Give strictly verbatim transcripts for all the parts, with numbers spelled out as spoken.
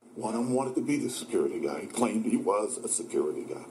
One of them wanted to be the security guy. He claimed he was a security guy.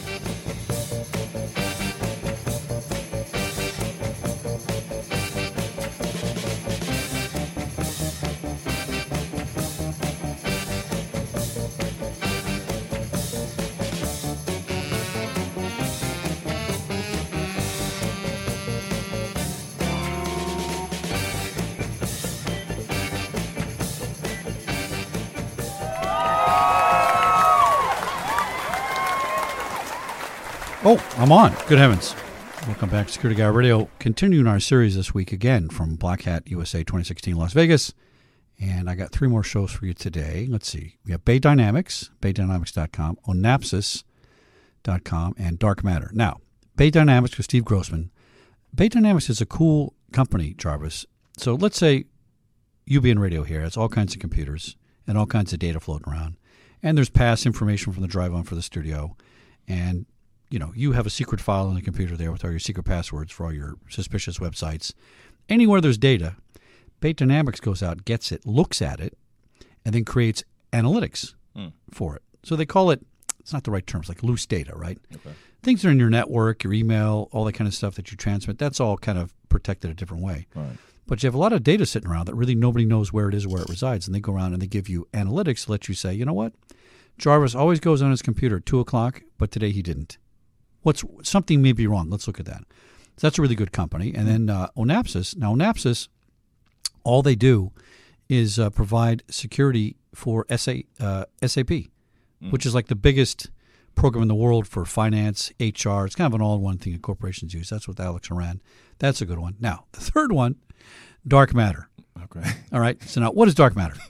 Oh, I'm on. Good heavens. Welcome back to Security Guy Radio. Continuing our series this week again from Black Hat U S A twenty sixteen Las Vegas. And I got three more shows for you today. Let's see. We have Bay Dynamics, bay dynamics dot com, onapsis dot com, and Dark Matter. Now, Bay Dynamics with Steve Grossman. Bay Dynamics is a cool company, Jarvis. So let's say U B N Radio here has all kinds of computers and all kinds of data floating around. And there's past information from the drive-on for the studio. And you know, you have a secret file on the computer there with all your secret passwords for all your suspicious websites. Anywhere there's data, Bay Dynamics goes out, gets it, looks at it, and then creates analytics mm. for it. So they call it, it's not the right terms, like loose data, right? Okay. Things that are in your network, your email, all that kind of stuff that you transmit, that's all kind of protected a different way. Right. But you have a lot of data sitting around that really nobody knows where it is or where it resides. And they go around and they give you analytics to let you say, you know what? Jarvis always goes on his computer at two o'clock, but today he didn't. What's something may be wrong. Let's look at that. So that's a really good company. And then uh, Onapsis. Now, Onapsis, all they do is uh, provide security for S A, uh, S A P, mm. which is like the biggest program in the world for finance, H R. It's kind of an all-in-one thing that corporations use. That's with Alex Horan. That's a good one. Now, the third one, Dark Matter. Okay. All right. So now, what is Dark Matter?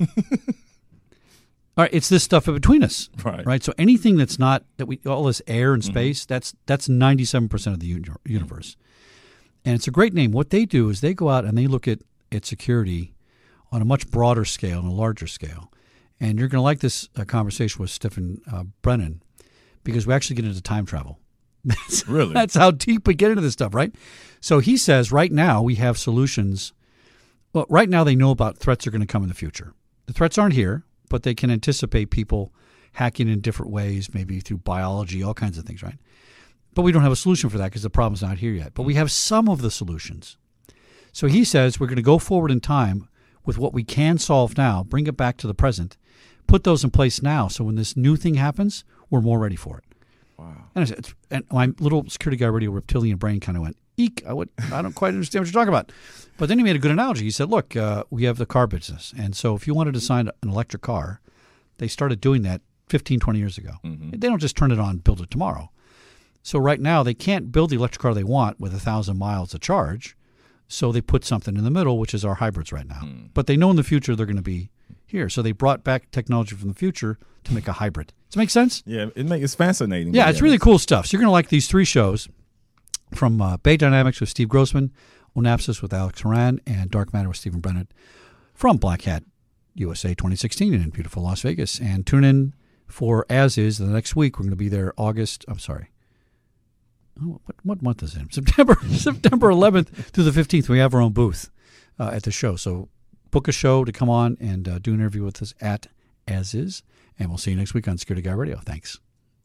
All right, it's this stuff in between us, right? Right. So anything that's not that we all this air and space, mm-hmm. that's that's ninety-seven percent of the uni- universe, and it's a great name. What they do is they go out and they look at, at security on a much broader scale and a larger scale. And you're going to like this uh, conversation with Stephen uh, Brennan because we actually get into time travel. That's, really, that's how deep we get into this stuff, right? So he says right now we have solutions. Well, right now they know about threats are going to come in the future. The threats aren't here, but they can anticipate people hacking in different ways, maybe through biology, all kinds of things, right? But we don't have a solution for that because the problem's not here yet. But we have some of the solutions. So he says we're going to go forward in time with what we can solve now, bring it back to the present, put those in place now so when this new thing happens, we're more ready for it. Wow. And, I said, and my little Security Guy Radio reptilian brain kind of went, eek, I, would, I don't quite understand what you're talking about. But then he made a good analogy. He said, look, uh, we have the car business. And so if you wanted to design an electric car, they started doing that fifteen, twenty years ago. Mm-hmm. They don't just turn it on and build it tomorrow. So right now they can't build the electric car they want with one thousand miles of charge. So they put something in the middle, which is our hybrids right now. Mm. But they know in the future they're going to be here. So they brought back technology from the future to make a hybrid. Does it make sense? Yeah, it make, it's fascinating. Yeah, it's really cool stuff. So you're going to like these three shows from uh, Bay Dynamics with Steve Grossman, Onapsis with Alex Horan, and Dark Matter with Stephen Brennan from Black Hat U S A twenty sixteen in beautiful Las Vegas. And tune in for As Is the next week. We're going to be there August, I'm sorry. Oh, what, what month is it? September September eleventh through the fifteenth. We have our own booth uh, at the show. So book a show to come on and uh, do an interview with us at As Is. And we'll see you next week on Security Guy Radio. Thanks.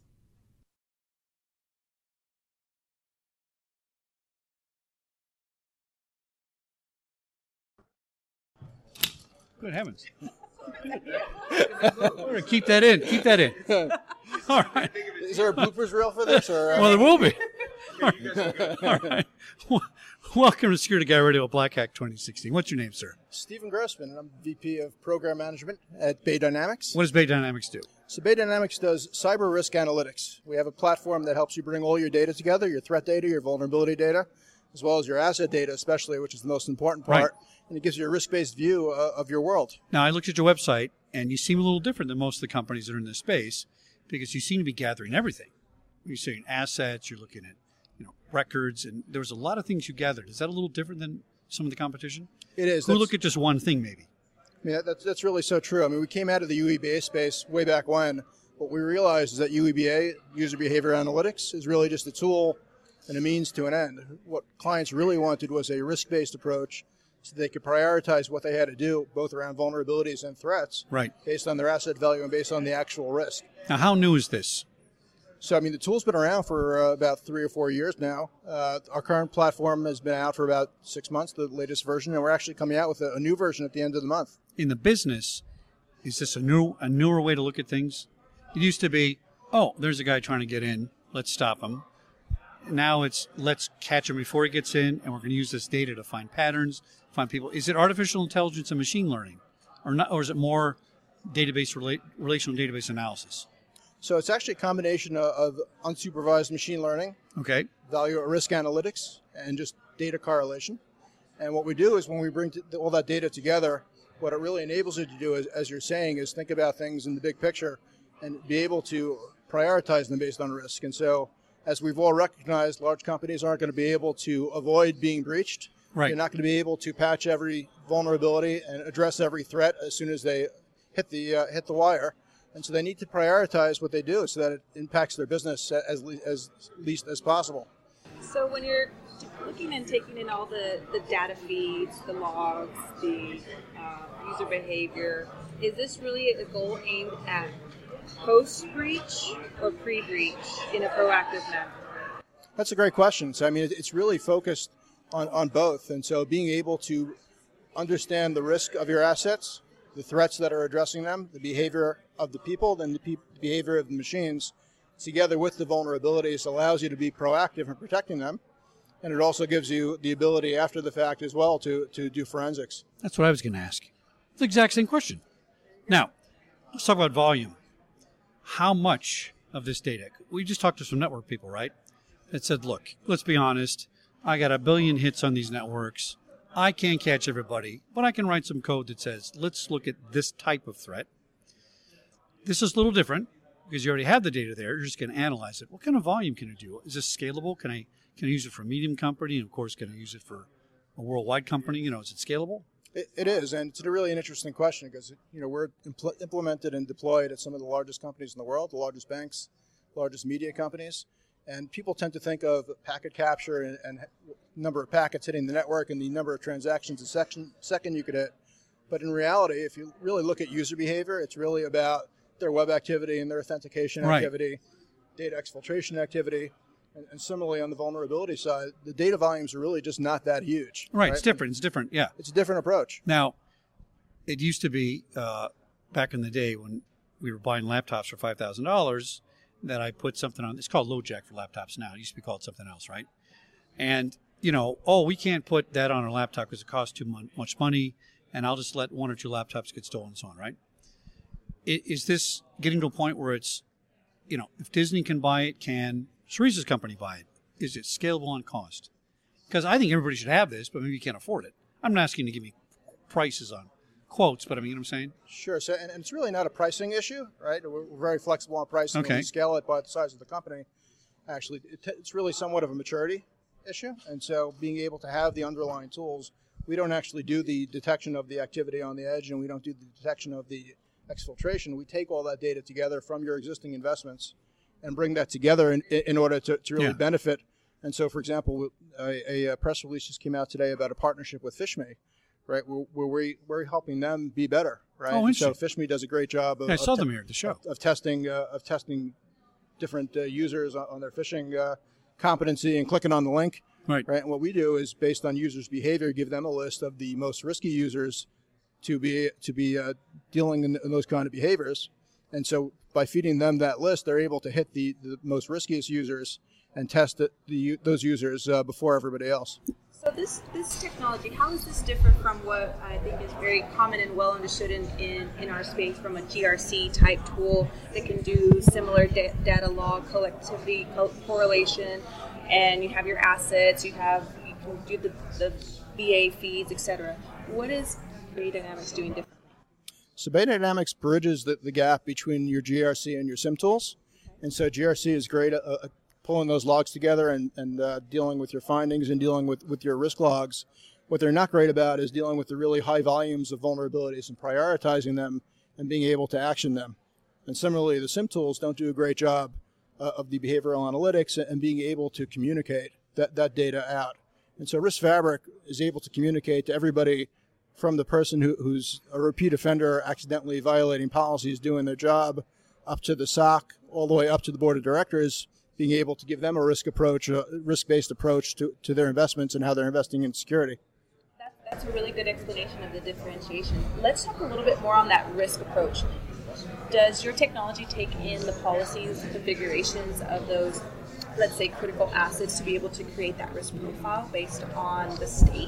Good heavens. We're going to keep that in. Keep that in. All right. Is there a bloopers reel for this? Or, uh... Well, there will be. All right. All right. Well, welcome to Security Guy Radio Black Hat twenty sixteen. What's your name, sir? Stephen Grossman, and I'm V P of Program Management at Bay Dynamics. What does Bay Dynamics do? So Bay Dynamics does cyber risk analytics. We have a platform that helps you bring all your data together, your threat data, your vulnerability data, as well as your asset data especially, which is the most important part. Right. And it gives you a risk-based view uh, of your world. Now, I looked at your website, and you seem a little different than most of the companies that are in this space because you seem to be gathering everything. You're saying assets, you're looking at you know records, and there was a lot of things you gathered. Is that a little different than some of the competition? It is. Who look at just one thing, maybe? I mean, that's, that's really so true. I mean, we came out of the U E B A space way back when. What we realized is that U E B A, user behavior analytics, is really just a tool and a means to an end. What clients really wanted was a risk-based approach so they could prioritize what they had to do, both around vulnerabilities and threats, Right. based on their asset value and based on the actual risk. Now, how new is this? So, I mean, the tool's been around for uh, about three or four years now. Uh, our current platform has been out for about six months, the latest version, and we're actually coming out with a, a new version at the end of the month. In the business, is this a new, a newer way to look at things? It used to be, oh, there's a guy trying to get in, let's stop him. Now it's, let's catch him before he gets in, and we're going to use this data to find patterns, find people. Is it artificial intelligence and machine learning, or not, or is it more database relate, relational database analysis? So it's actually a combination of, of unsupervised machine learning, Okay. value at risk analytics, and just data correlation. And what we do is when we bring t- all that data together, what it really enables you to do, is, as you're saying, is think about things in the big picture and be able to prioritize them based on risk. And so, as we've all recognized, large companies aren't going to be able to avoid being breached. Right. They're not going to be able to patch every vulnerability and address every threat as soon as they hit the uh, hit the wire. And so they need to prioritize what they do so that it impacts their business as, le- as least as possible. So when you're looking and taking in all the, the data feeds, the logs, the uh, user behavior, is this really a goal aimed at post-breach or pre-breach in a proactive manner? That's a great question. So, I mean, it's really focused on, on both. And so being able to understand the risk of your assets, the threats that are addressing them, the behavior of the people, then the pe- behavior of the machines, together with the vulnerabilities, allows you to be proactive in protecting them. And it also gives you the ability after the fact as well to, to do forensics. That's what I was going to ask. It's the exact same question. Now, let's talk about volume. How much of this data? We just talked to some network people, right? That said, look, let's be honest. I got a billion hits on these networks. I can't catch everybody, but I can write some code that says, let's look at this type of threat. This is a little different because you already have the data there. You're just going to analyze it. What kind of volume can it do? Is this scalable? Can I can I use it for a medium company? And, of course, can I use it for a worldwide company? You know, is it scalable? It, it is, and it's a really an interesting question because, you know, we're impl- implemented and deployed at some of the largest companies in the world, the largest banks, largest media companies. And people tend to think of packet capture and, and number of packets hitting the network and the number of transactions a section, second you could hit. But in reality, if you really look at user behavior, it's really about their web activity and their authentication Right. activity, data exfiltration activity. And, and similarly, on the vulnerability side, the data volumes are really just not that huge. Right, it's different. It's different, yeah. It's a different approach. Now, it used to be uh, back in the day when we were buying laptops for five thousand dollars that I put something on. It's called LoadJack for laptops now. It used to be called something else, right? And, you know, oh, we can't put that on our laptop because it costs too mon- much money, and I'll just let one or two laptops get stolen and so on, right? I- Is this getting to a point where it's, you know, if Disney can buy it, can Ceresa's company buy it? Is it scalable on cost? Because I think everybody should have this, but maybe you can't afford it. I'm not asking you to give me prices on quotes, but I mean, you know what I'm saying? Sure. So, and, and it's really not a pricing issue, right? We're, we're very flexible on pricing. Okay. We scale it by the size of the company. Actually, it t- it's really somewhat of a maturity issue. And so being able to have the underlying tools, we don't actually do the detection of the activity on the edge, and we don't do the detection of the exfiltration. We take all that data together from your existing investments and bring that together in, in order to, to really Yeah. benefit. And so, for example, a, a press release just came out today about a partnership with FishMe, right? Where, where we, we're helping them be better, right? Oh, And so interesting. FishMe does a great job of, I saw of, them here at the show. of, of testing uh, of testing different uh, users on, on their phishing uh, competency and clicking on the link, Right. right? And what we do is, based on users' behavior, give them a list of the most risky users to be to be uh, dealing in, in those kind of behaviors. And so, by feeding them that list, they're able to hit the, the most riskiest users and test the, the, those users uh, before everybody else. So this this technology, how is this different from what I think is very common and well understood in, in, in our space from a G R C type tool that can do similar da- data log collectivity co- correlation, and you have your assets, you have you can do the, the B A feeds, et cetera. What is Beta Dynamics doing differently? So Beta Dynamics bridges the, the gap between your G R C and your SIM tools. And so G R C is great at uh, pulling those logs together and, and uh, dealing with your findings and dealing with, with your risk logs. What they're not great about is dealing with the really high volumes of vulnerabilities and prioritizing them and being able to action them. And similarly, the SIM tools don't do a great job uh, of the behavioral analytics and being able to communicate that, that data out. And so Risk Fabric is able to communicate to everybody from the person who, who's a repeat offender, accidentally violating policies, doing their job, up to the S O C, all the way up to the board of directors, being able to give them a risk approach, a risk-based approach to, to their investments and how they're investing in security. That, that's a really good explanation of the differentiation. Let's talk a little bit more on that risk approach. Does your technology take in the policies, configurations of those, let's say, critical assets to be able to create that risk profile based on the state?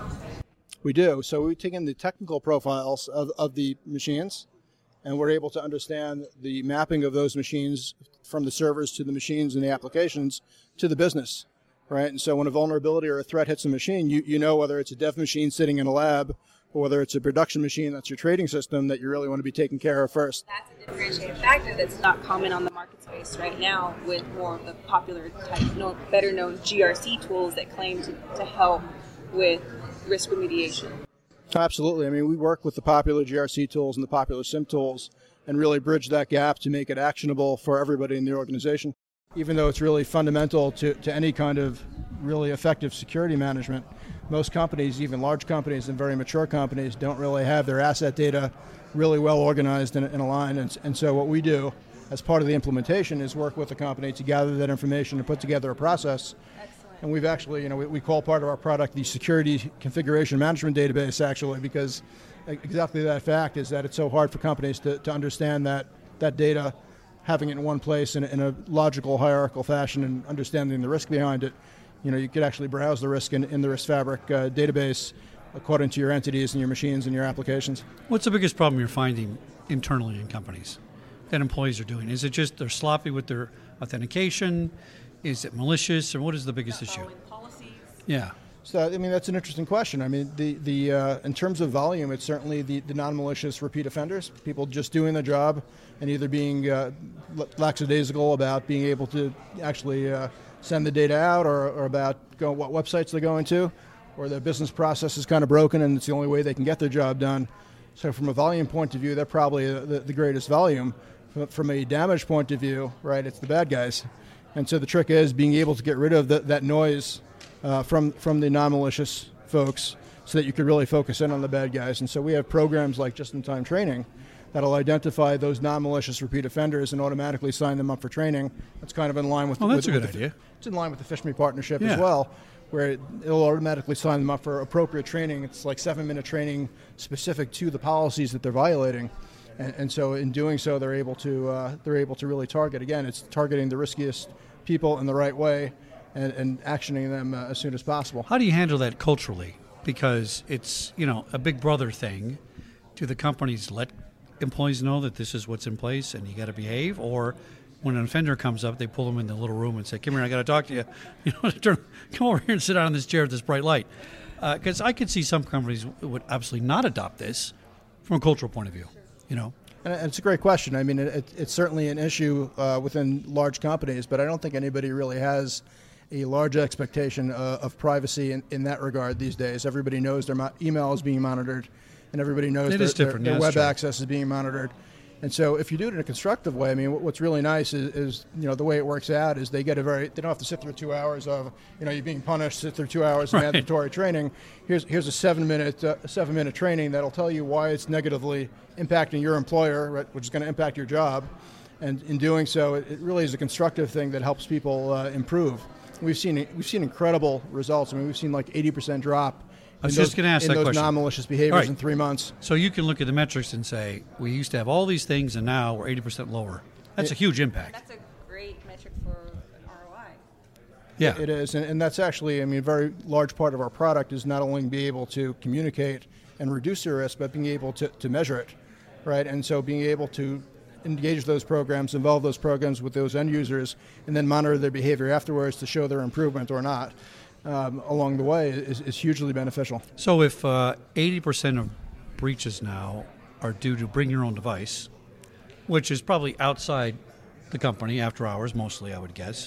We do. So we take in the technical profiles of, of the machines, and we're able to understand the mapping of those machines from the servers to the machines and the applications to the business, right? And so when a vulnerability or a threat hits a machine, you, you know whether it's a dev machine sitting in a lab or whether it's a production machine that's your trading system that you really want to be taking care of first. That's a differentiating factor that's not common on the market space right now with more of the popular type, no, better known G R C tools that claim to, to help with risk remediation. Absolutely. I mean, we work with the popular G R C tools and the popular SIM tools and really bridge that gap to make it actionable for everybody in the organization. Even though it's really fundamental to, to any kind of really effective security management, most companies, even large companies and very mature companies, don't really have their asset data really well organized and, and aligned. And, and so what we do as part of the implementation is work with the company to gather that information and put together a process. And we've actually, you know, we, we call part of our product the Security Configuration Management Database, actually, because exactly that fact is that it's so hard for companies to, to understand that, that data, having it in one place in, in a logical, hierarchical fashion and understanding the risk behind it. You know, you could actually browse the risk in, in the Risk Fabric uh, database according to your entities and your machines and your applications. What's the biggest problem you're finding internally in companies that employees are doing? Is it just they're sloppy with their authentication? Is it malicious, or what is the biggest issue? Policies. Yeah. So, I mean, that's an interesting question. I mean, the, the uh, in terms of volume, it's certainly the, the non-malicious repeat offenders, people just doing their job and either being uh, lackadaisical about being able to actually uh, send the data out or, or about go, what websites they're going to, or their business process is kind of broken and it's the only way they can get their job done. So from a volume point of view, they're probably the, the greatest volume. From a damage point of view, right, it's the bad guys. And so the trick is being able to get rid of the, that noise uh, from, from the non-malicious folks so that you can really focus in on the bad guys. And so we have programs like Just-in-Time Training that'll identify those non-malicious repeat offenders and automatically sign them up for training. That's kind of in line with... Oh, that's with, a good with idea. The, it's in line with the PhishMe partnership yeah. as well, where it, it'll automatically sign them up for appropriate training. It's like seven-minute training specific to the policies that they're violating. And, and so in doing so, they're able to uh, they're able to really target. Again, it's targeting the riskiest people in the right way and, and actioning them uh, as soon as possible. How do you handle that culturally? Because it's, you know, a big brother thing. Do the companies let employees know that this is what's in place and you got to behave? Or when an offender comes up, they pull them in the little room and say, come here, I got to talk to you. You know, turn, come over here and sit down in this chair with this bright light. Because uh, I could see some companies would absolutely not adopt this from a cultural point of view. You know, and it's a great question. I mean, it, it's certainly an issue uh, within large companies, but I don't think anybody really has a large expectation uh, of privacy in, in that regard these days. Everybody knows their mo- email is being monitored, and everybody knows it their, is different. their, Yeah, their web true. access is being monitored. And so if you do it in a constructive way, I mean, what's really nice is, is, you know, the way it works out is they get a very, they don't have to sit through two hours of, you know, you're being punished, sit through two hours of Right. mandatory training. Here's here's a seven minute, uh, seven minute training that'll tell you why it's negatively impacting your employer, right, which is going to impact your job. And in doing so, it, it really is a constructive thing that helps people uh, improve. We've seen we've seen incredible results. I mean, we've seen like eighty percent drop. I was in just those, going to ask in that those question. non-malicious behaviors All right. in three months. So you can look at the metrics and say, we used to have all these things and now we're eighty percent lower. That's a huge impact. That's a great metric for R O I. Yeah. It is, and, and that's actually, I mean, a very large part of our product is not only be able to communicate and reduce your risk, but being able to, to measure it, right? And so being able to engage those programs, involve those programs with those end users, and then monitor their behavior afterwards to show their improvement or not um, along the way is, is hugely beneficial. So if uh, eighty percent of breaches now are due to bring your own device, which is probably outside the company after hours, mostly I would guess,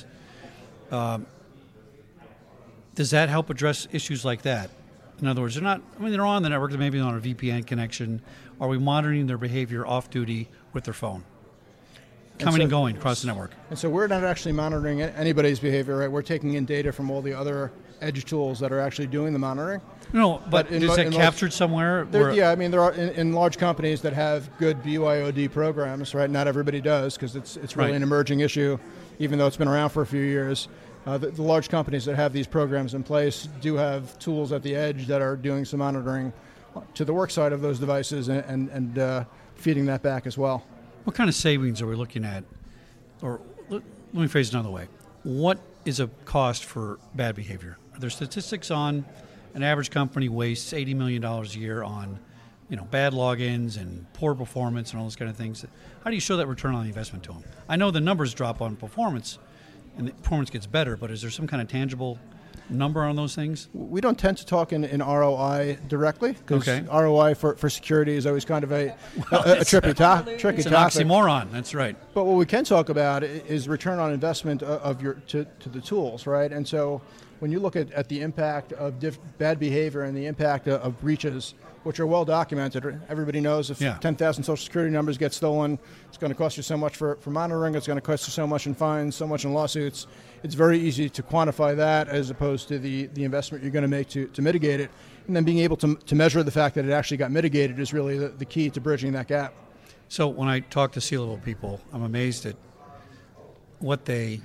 um, does that help address issues like that? In other words, they're not, I mean, they're on the network, they're maybe on a V P N connection. Are we monitoring their behavior off duty with their phone? Coming and, so, and going across the network. And so we're not actually monitoring anybody's behavior, right? We're taking in data from all the other edge tools that are actually doing the monitoring. No, but, But in is mo- that in most- captured somewhere? There, where- yeah, I mean, there are in, in large companies that have good B Y O D programs, right? Not everybody does because it's it's really Right. an emerging issue, even though it's been around for a few years. Uh, the, the large companies that have these programs in place do have tools at the edge that are doing some monitoring to the work side of those devices and and, and uh, feeding that back as well. What kind of savings are we looking at? Or let, let me phrase it another way. What is a cost for bad behavior? Are there statistics on an average company wastes eighty million dollars a year on, you know, bad logins and poor performance and all those kind of things? How do you show that return on the investment to them? I know the numbers drop on performance and the performance gets better, but is there some kind of tangible number on those things? We don't tend to talk in, in R O I directly because Okay. R O I for, for security is always kind of a, Well, a, a it's- tricky, to- tricky It's an topic. oxymoron. That's right. But what we can talk about i- is return on investment o- of your to, to the tools, right? And so when you look at, at the impact of diff- bad behavior and the impact of, of breaches, which are well documented, everybody knows if Yeah. ten thousand social security numbers get stolen, it's going to cost you so much for, for monitoring, it's going to cost you so much in fines, so much in lawsuits. It's very easy to quantify that as opposed to the, the investment you're going to make to, to mitigate it. And then being able to, to measure the fact that it actually got mitigated is really the, the key to bridging that gap. So when I talk to C-level people, I'm amazed at what they,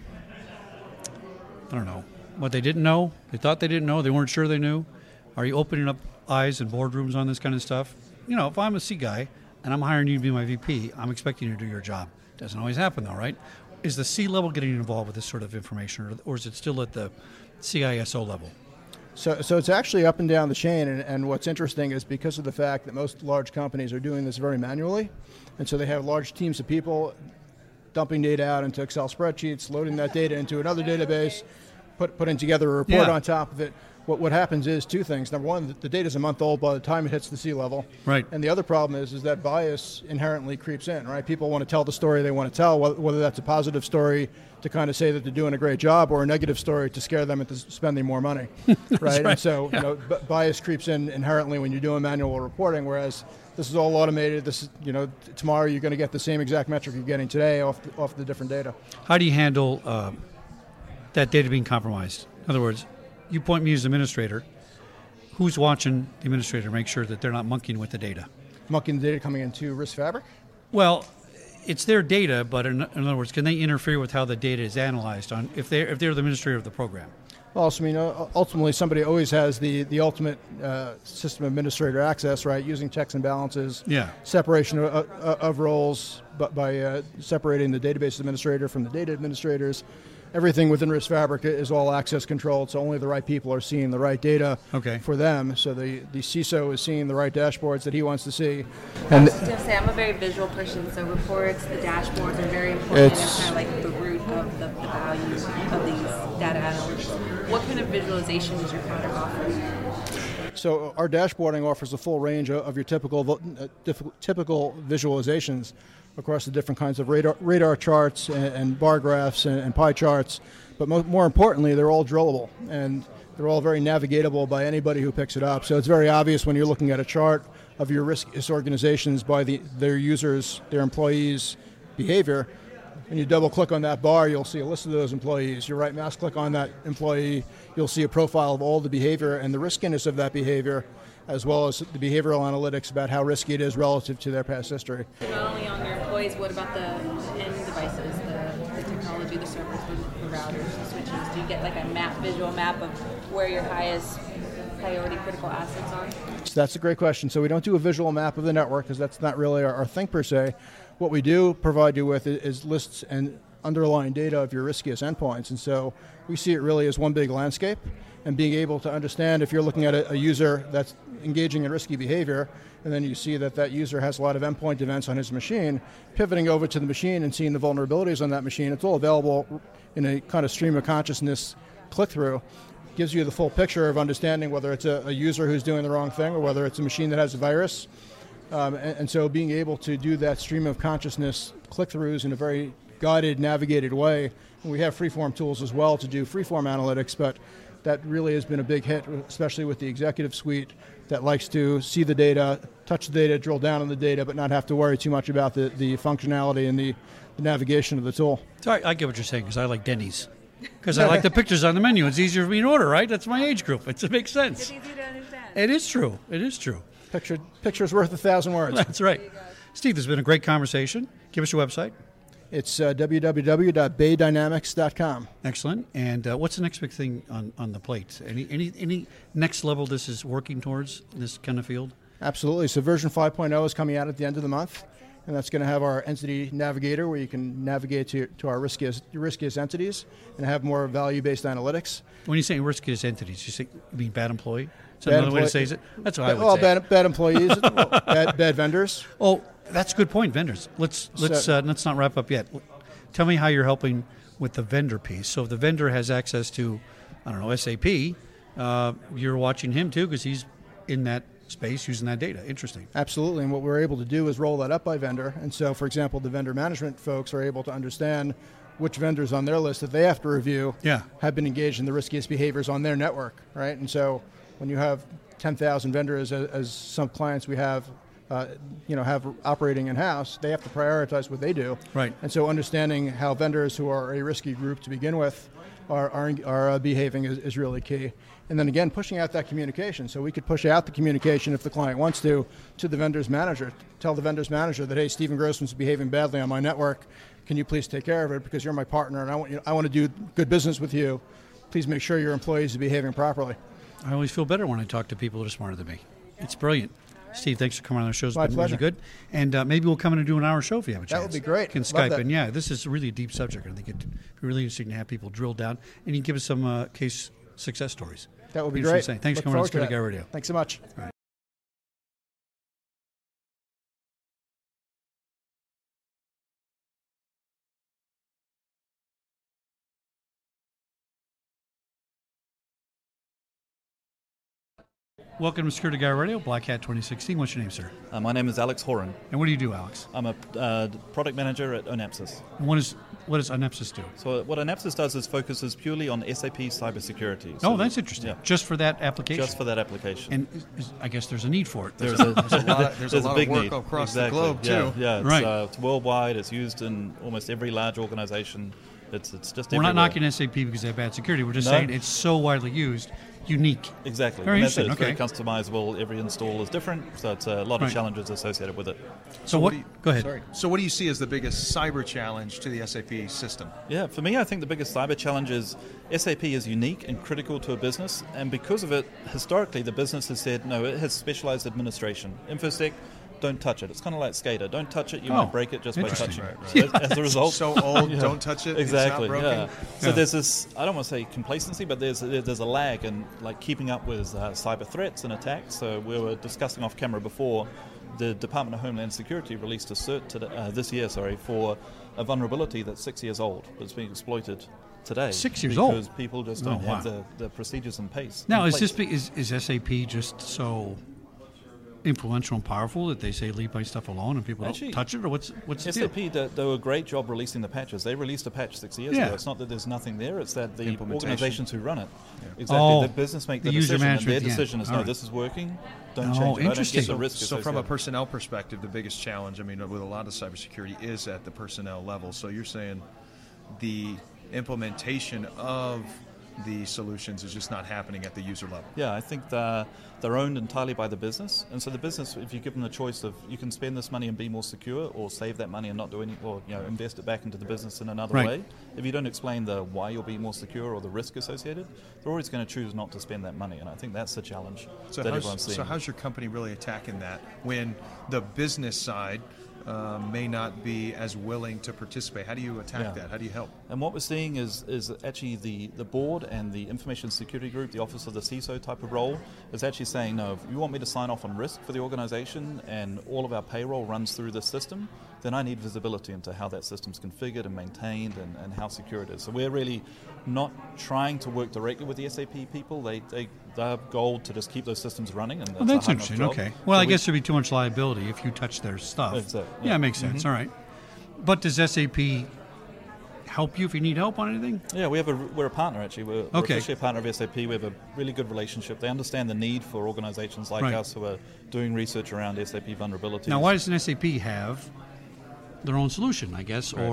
I don't know, what they didn't know. They thought they didn't know. They weren't sure they knew. Are you opening up eyes in boardrooms on this kind of stuff? You know, if I'm a C guy and I'm hiring you to be my V P, I'm expecting you to do your job. Doesn't always happen though, right? Is the C level getting involved with this sort of information, or, or is it still at the C I S O level? So, so it's actually up and down the chain, and, and what's interesting is because of the fact that most large companies are doing this very manually, and so they have large teams of people dumping data out into Excel spreadsheets, loading that data into another database, put, putting together a report Yeah. on top of it. What, what happens is two things. Number one, the data is a month old by the time it hits the C level. Right. And the other problem is, is that bias inherently creeps in, right? People want to tell the story they want to tell, whether, whether that's a positive story to kind of say that they're doing a great job or a negative story to scare them into spending more money, right? And so, you know, b- bias creeps in inherently when you're doing manual reporting, whereas this is all automated. This is, you know, t- tomorrow you're going to get the same exact metric you're getting today off the, off the different data. How do you handle uh, that data being compromised? In other words, you point me as administrator. Who's watching the administrator to make sure that they're not monkeying with the data? Monkeying the data coming into Risk Fabric. Well, it's their data, but in, in other words, can they interfere with how the data is analyzed on if they're if they're the administrator of the program? Also, I mean, uh, ultimately, somebody always has the, the ultimate uh, system administrator access, right? Using checks and balances, Yeah. separation of, uh, of roles, but by uh, separating the database administrator from the data administrators. Everything within Risk Fabric is all access controlled, so only the right people are seeing the right data Okay. for them. So the, the C I S O is seeing the right dashboards that he wants to see. I And was just going to say, I'm a very visual person, so reports, the dashboards are very important. It's- It's kind of like the root of the, the value of these data analytics. What kind of visualization is your product offering? So our dashboarding offers a full range of, of your typical vo- uh, diff- typical visualizations across the different kinds of radar, radar charts and, and bar graphs and, and pie charts. But mo- more importantly, they're all drillable and they're all very navigatable by anybody who picks it up. So it's very obvious when you're looking at a chart of your riskiest organizations by the, their users, their employees' behavior. When you double click on that bar, you'll see a list of those employees. You right mouse click on that employee, you'll see a profile of all the behavior and the riskiness of that behavior, as well as the behavioral analytics about how risky it is relative to their past history. Not only on your employees, what about the end devices, the, the technology, the servers, the, the routers, the switches? Do you get like a map, visual map of where your highest priority critical assets are? So that's a great question. So we don't do a visual map of the network because that's not really our, our thing per se. What we do provide you with is, is lists and underlying data of your riskiest endpoints. And so we see it really as one big landscape, and being able to understand if you're looking at a, a user that's engaging in risky behavior, and then you see that that user has a lot of endpoint events on his machine, pivoting over to the machine and seeing the vulnerabilities on that machine, it's all available in a kind of stream of consciousness click-through. Gives you the full picture of understanding whether it's a, a user who's doing the wrong thing or whether it's a machine that has a virus. Um, and, and so being able to do that stream of consciousness click-throughs in a very guided, navigated way. And we have freeform tools as well to do freeform analytics, but that really has been a big hit, especially with the executive suite that likes to see the data, touch the data, drill down on the data, but not have to worry too much about the, the functionality and the, the navigation of the tool. So I, I get what you're saying because I like Denny's. Because I like the pictures on the menu. It's easier for me to order, right? That's my age group. It's, it makes sense. It's easy to understand. It is true. It is true. Picture, picture's worth a thousand words. That's right. Steve, this has been a great conversation. Give us your website. It's uh, w w w dot bay dynamics dot com. Excellent. And uh, what's the next big thing on, on the plate? Any, any any next level this is working towards in this kind of field? Absolutely. So version five point oh is coming out at the end of the month, and that's going to have our entity navigator where you can navigate to, to our riskiest, riskiest entities and have more value-based analytics. When you say riskiest entities, you, say, you mean bad employee? Is that Bad another way to employee- say it? That's what I would well, say. bad, bad employees, well, bad, bad vendors. Oh, that's a good point. Vendors. Let's let's So- uh, let's not wrap up yet. Tell me how you're helping with the vendor piece. So if the vendor has access to, I don't know, S A P, uh, you're watching him too because he's in that space using that data. Interesting. Absolutely, and what we're able to do is roll that up by vendor. And so, for example, the vendor management folks are able to understand which vendors on their list that they have to review Yeah. have been engaged in the riskiest behaviors on their network, right? And so when you have ten thousand vendors, as, as some clients we have, uh, you know, have operating in-house, they have to prioritize what they do. Right. And so understanding how vendors who are a risky group to begin with are, are, are uh, behaving is, is really key. And then again, pushing out that communication. So we could push out the communication if the client wants to, to the vendor's manager. Tell the vendor's manager that, hey, Stephen Grossman's behaving badly on my network. Can you please take care of it because you're my partner and I want, you, I want to do good business with you. Please make sure your employees are behaving properly. I always feel better when I talk to people that are smarter than me. It's brilliant. Steve, thanks for coming on the show. It's My been pleasure. really good. And uh, maybe we'll come in and do an hour show if you have a That chance. would be great. Can Love Skype. that. And yeah, this is really a deep subject. I think it'd be really interesting to have people drill down. And you can give us some uh, case success stories. That would be Interesting great. to say. Thanks Look for coming on forward to Security that. Guy Radio. Thanks so much. Welcome to Security Guy Radio, Black Hat twenty sixteen. What's your name, sir? Uh, my name is Alex Horan. And what do you do, Alex? I'm a uh, product manager at Onapsis. And what, is, what does Onapsis do? So what Onapsis does is focuses purely on S A P cybersecurity. Oh, So that's interesting. yeah. Just for that application? Just for that application. And is, is, I guess there's a need for it. there's a, There's a lot, there's a lot big of work need. across exactly. the globe, yeah, too. Yeah, it's, Right. uh, it's worldwide. It's used in almost every large organization. It's it's just We're everywhere. not knocking S A P because they have bad security. We're just No. saying it's so widely used, unique. Exactly. Very And that's it. interesting. It's Okay. very customizable. Every install is different, so it's a lot Right. of challenges associated with it. So, what? do you- Go ahead. Sorry. So what do you see as the biggest cyber challenge to the S A P system? Yeah, for me, I think the biggest cyber challenge is S A P is unique and critical to a business, and because of it, historically, the business has said, no, it has specialized administration. InfoSec, don't touch it. It's kind of like SCADA. Don't touch it, you Oh, might break it just by interesting. touching it. As, as a result... So old, Yeah. don't touch it. Exactly, It's not broken. yeah. So Yeah. there's this, I don't want to say complacency, but there's there's a lag in like keeping up with uh, cyber threats and attacks. So we were discussing off camera before, the Department of Homeland Security released a cert today, uh, this year, sorry, for a vulnerability that's six years old that's being exploited today. Six years old? Because people just Oh, don't have wow. the, the procedures in place. Now, in is place. this be, is, is S A P just so influential and powerful that they say leave my stuff alone and people Actually, don't touch it, or what's what's the S A deal? P did, do a great job releasing the patches. They released a patch six years Yeah. ago. It's not that there's nothing there, it's that the Implementation. organizations who run it, exactly, Oh, the business make the the, user decision, and management their at the end. decision is, All no, right. this is working, don't Oh, change it. I don't interesting. get the risk So from a associated. personnel perspective, the biggest challenge, I mean, with a lot of cybersecurity is at the personnel level. So you're saying the implementation of the solutions is just not happening at the user level. Yeah, I think they're, they're owned entirely by the business. And so the business, if you give them the choice of you can spend this money and be more secure, or save that money and not do any, or you know, invest it back into the business in another Right. way. If you don't explain the why you'll be more secure or the risk associated, they're always going to choose not to spend that money. And I think that's the challenge So that how's, everyone's seeing. so how's your company really attacking that when the business side uh, may not be as willing to participate? How do you attack Yeah. that? How do you help? And what we're seeing is is actually the, the board and the information security group, the office of the C I S O type of role, is actually saying, no, if you want me to sign off on risk for the organization and all of our payroll runs through this system, then I need visibility into how that system's configured and maintained and, and how secure it is. So we're really not trying to work directly with the S A P people. They, they, they have goal to just keep those systems running. And Well, that's a hard enough interesting. job. Okay. Well, So I we- guess there'd be too much liability if you touch their stuff. Exactly, Yeah, yeah. it makes sense. All right. But does S A P help you if you need help on anything? Yeah, we have a, we're a partner actually. We're, we're Okay. officially a partner of S A P. We have a really good relationship. They understand the need for organizations like Right. us who are doing research around S A P vulnerabilities. Now, why doesn't S A P have their own solution, I guess, or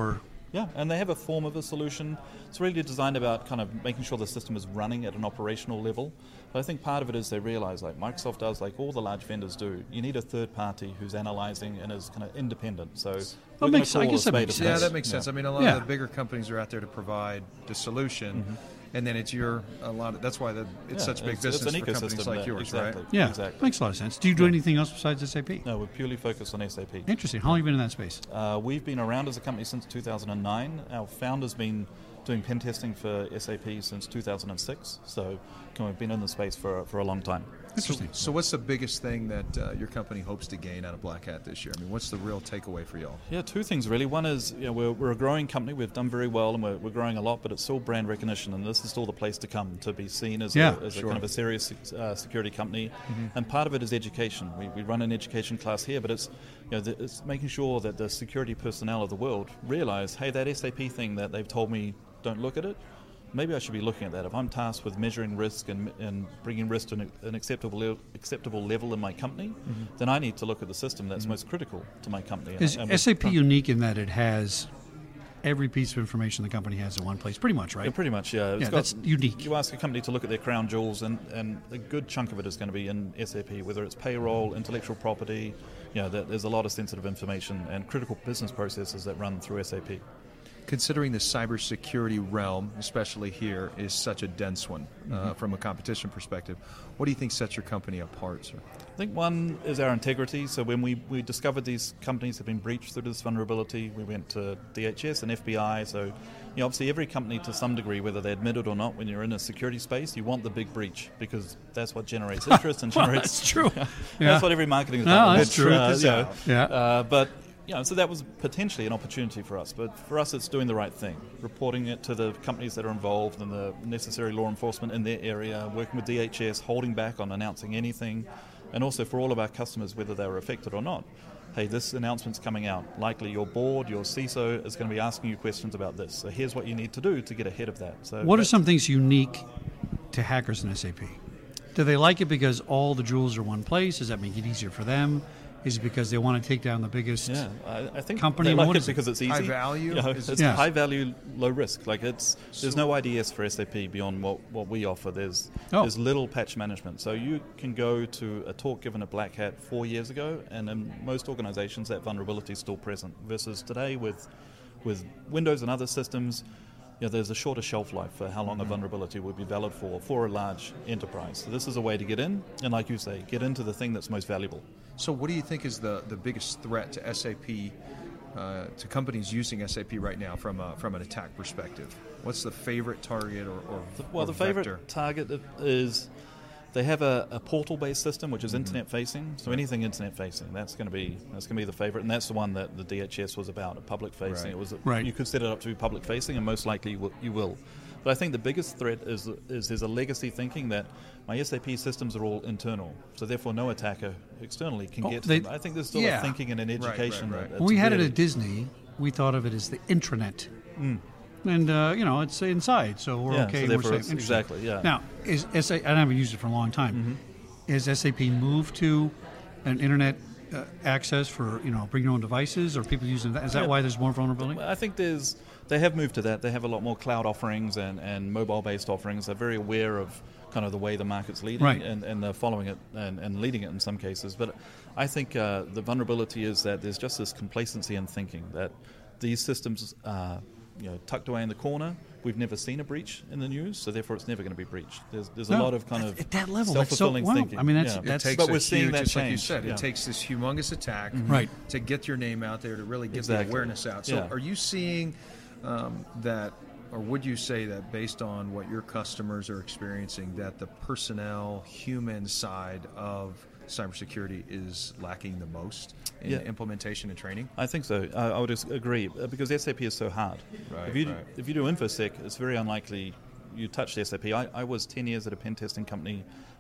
Yeah, and they have a form of a solution. It's really designed about kind of making sure the system is running at an operational level. But I think part of it is they realize, like Microsoft does, like all the large vendors do, you need a third party who's analyzing and is kind of independent. So That we're makes- gonna I call guess a that spade makes a sense. Yeah, spade. that makes sense. I mean, a lot Yeah. of the bigger companies are out there to provide the solution, Mm-hmm. and then it's your a lot. Of, that's why the, it's Yeah, such big it's, business it's an for ecosystem companies like that- yours, exactly, right? Yeah, exactly. makes a lot of sense. Do you do anything else besides S A P? No, we're purely focused on S A P. Interesting. How long have you been in that space? Uh, we've been around as a company since two thousand nine. Our founder's been doing pen testing for S A P since two thousand six, so we've been in the space for, for a long time. Interesting. So, what's the biggest thing that uh, your company hopes to gain out of Black Hat this year? I mean, what's the real takeaway for y'all? Yeah, two things really. One is, you know, we're, we're a growing company. We've done very well, and we're, we're growing a lot, but it's still brand recognition, and this is still the place to come to be seen as, Yeah, a, as sure. a kind of a serious uh, security company. Mm-hmm. And part of it is education. We, we run an education class here, but it's, you know, the, it's making sure that the security personnel of the world realize, hey, that S A P thing that they've told me, don't look at it. Maybe I should be looking at that. If I'm tasked with measuring risk and, and bringing risk to an, an acceptable le- acceptable level in my company, Mm-hmm. then I need to look at the system that's most critical to my company. And- Is and we're S A P trying- unique in that it has every piece of information the company has in one place? Pretty much, right? Yeah, pretty much, yeah. It's Yeah, got- that's unique. You ask a company to look at their crown jewels, and, and a good chunk of it is going to be in S A P, whether it's payroll, intellectual property. You know, there- there's a lot of sensitive information and critical business processes that run through S A P. Considering the cybersecurity realm, especially here, is such a dense one uh, from a competition perspective, what do you think sets your company apart, sir? I think one is our integrity. So when we, we discovered these companies have been breached through this vulnerability, we went to D H S and F B I. So, you know, obviously every company to some degree, whether they admit it or not, when you're in a security space, you want the big breach because that's what generates interest and Well, generates. that's true. Yeah. That's what every marketing No, department that's does. true. Uh, It's you out. know, Yeah. Uh, but you know, so that was potentially an opportunity for us. But for us, it's doing the right thing, reporting it to the companies that are involved and the necessary law enforcement in their area, working with D H S, holding back on announcing anything, and also for all of our customers, whether they were affected or not. Hey, this announcement's coming out. Likely your board, your C I S O is going to be asking you questions about this. So here's what you need to do to get ahead of that. So What are that's- some things unique to hackers in S A P? Do they like it because all the jewels are one place? Does that make it easier for them? Is it because they want to take down the biggest? Yeah, I, I think company, they like what it is it? because it's easy. High value? You know, Is it- it's Yes. high value, low risk. Like it's there's no I D S for S A P beyond what, what we offer. There's Oh. there's little patch management. So you can go to a talk given at Black Hat four years ago, and in most organizations that vulnerability is still present. Versus today with with Windows and other systems, you know, there's a shorter shelf life for how long a vulnerability would be valid for for a large enterprise. So this is a way to get in, and like you say, get into the thing that's most valuable. So what do you think is the, the biggest threat to S A P, uh, to companies using S A P right now from a, from an attack perspective? What's the favorite target or, or Well, or the favorite vector? target is they have a, a portal-based system which is internet-facing. So anything internet-facing, that's going to be that's going to be the favorite, and that's the one that the D H S was about, a public-facing. Right. It was a, Right. You could set it up to be public-facing, and most likely you will, you will. But I think the biggest threat is is there's a legacy thinking that my S A P systems are all internal, so therefore no attacker externally can Oh, get to they- them. I think there's still yeah. a thinking and an Right, right, education. right. that- When that's we had it really- at Disney, we thought of it as the intranet. And, uh, you know, it's inside, so we're Yeah, okay. so and therefore we're it's- safe. Interesting. exactly, yeah. Now, is S A, I haven't used it for a long time. Is S A P moved to an internet uh, access for, you know, bring your own devices, or people using that? Is that Yeah. why there's more vulnerability? Well, I think there's they have moved to that. They have a lot more cloud offerings and, and mobile-based offerings. They're very aware of kind of the way the market's leading, Right. and, and they're following it and, and leading it in some cases. But I think uh, the vulnerability is that there's just this complacency in thinking that these systems are, you know, tucked away in the corner. We've never seen a breach in the news, so therefore it's never going to be breached. There's, there's a No, lot of kind at- of at that level, that's so- self-fulfilling wow. thinking. I mean, that's- Yeah. that's- It takes but a we're seeing huge, that just like you change. said, Yeah. it takes this humongous attack Right. to get your name out there, to really get Exactly. the awareness out. So Yeah. are you seeing um, that, or would you say that based on what your customers are experiencing, that the personnel, human side of cybersecurity is lacking the most in Yeah. implementation and training? I think so. I, I would just agree uh, because S A P is so hard. Right, if you right. if you do InfoSec, it's very unlikely you touch the S A P. I, I was ten years at a pen testing company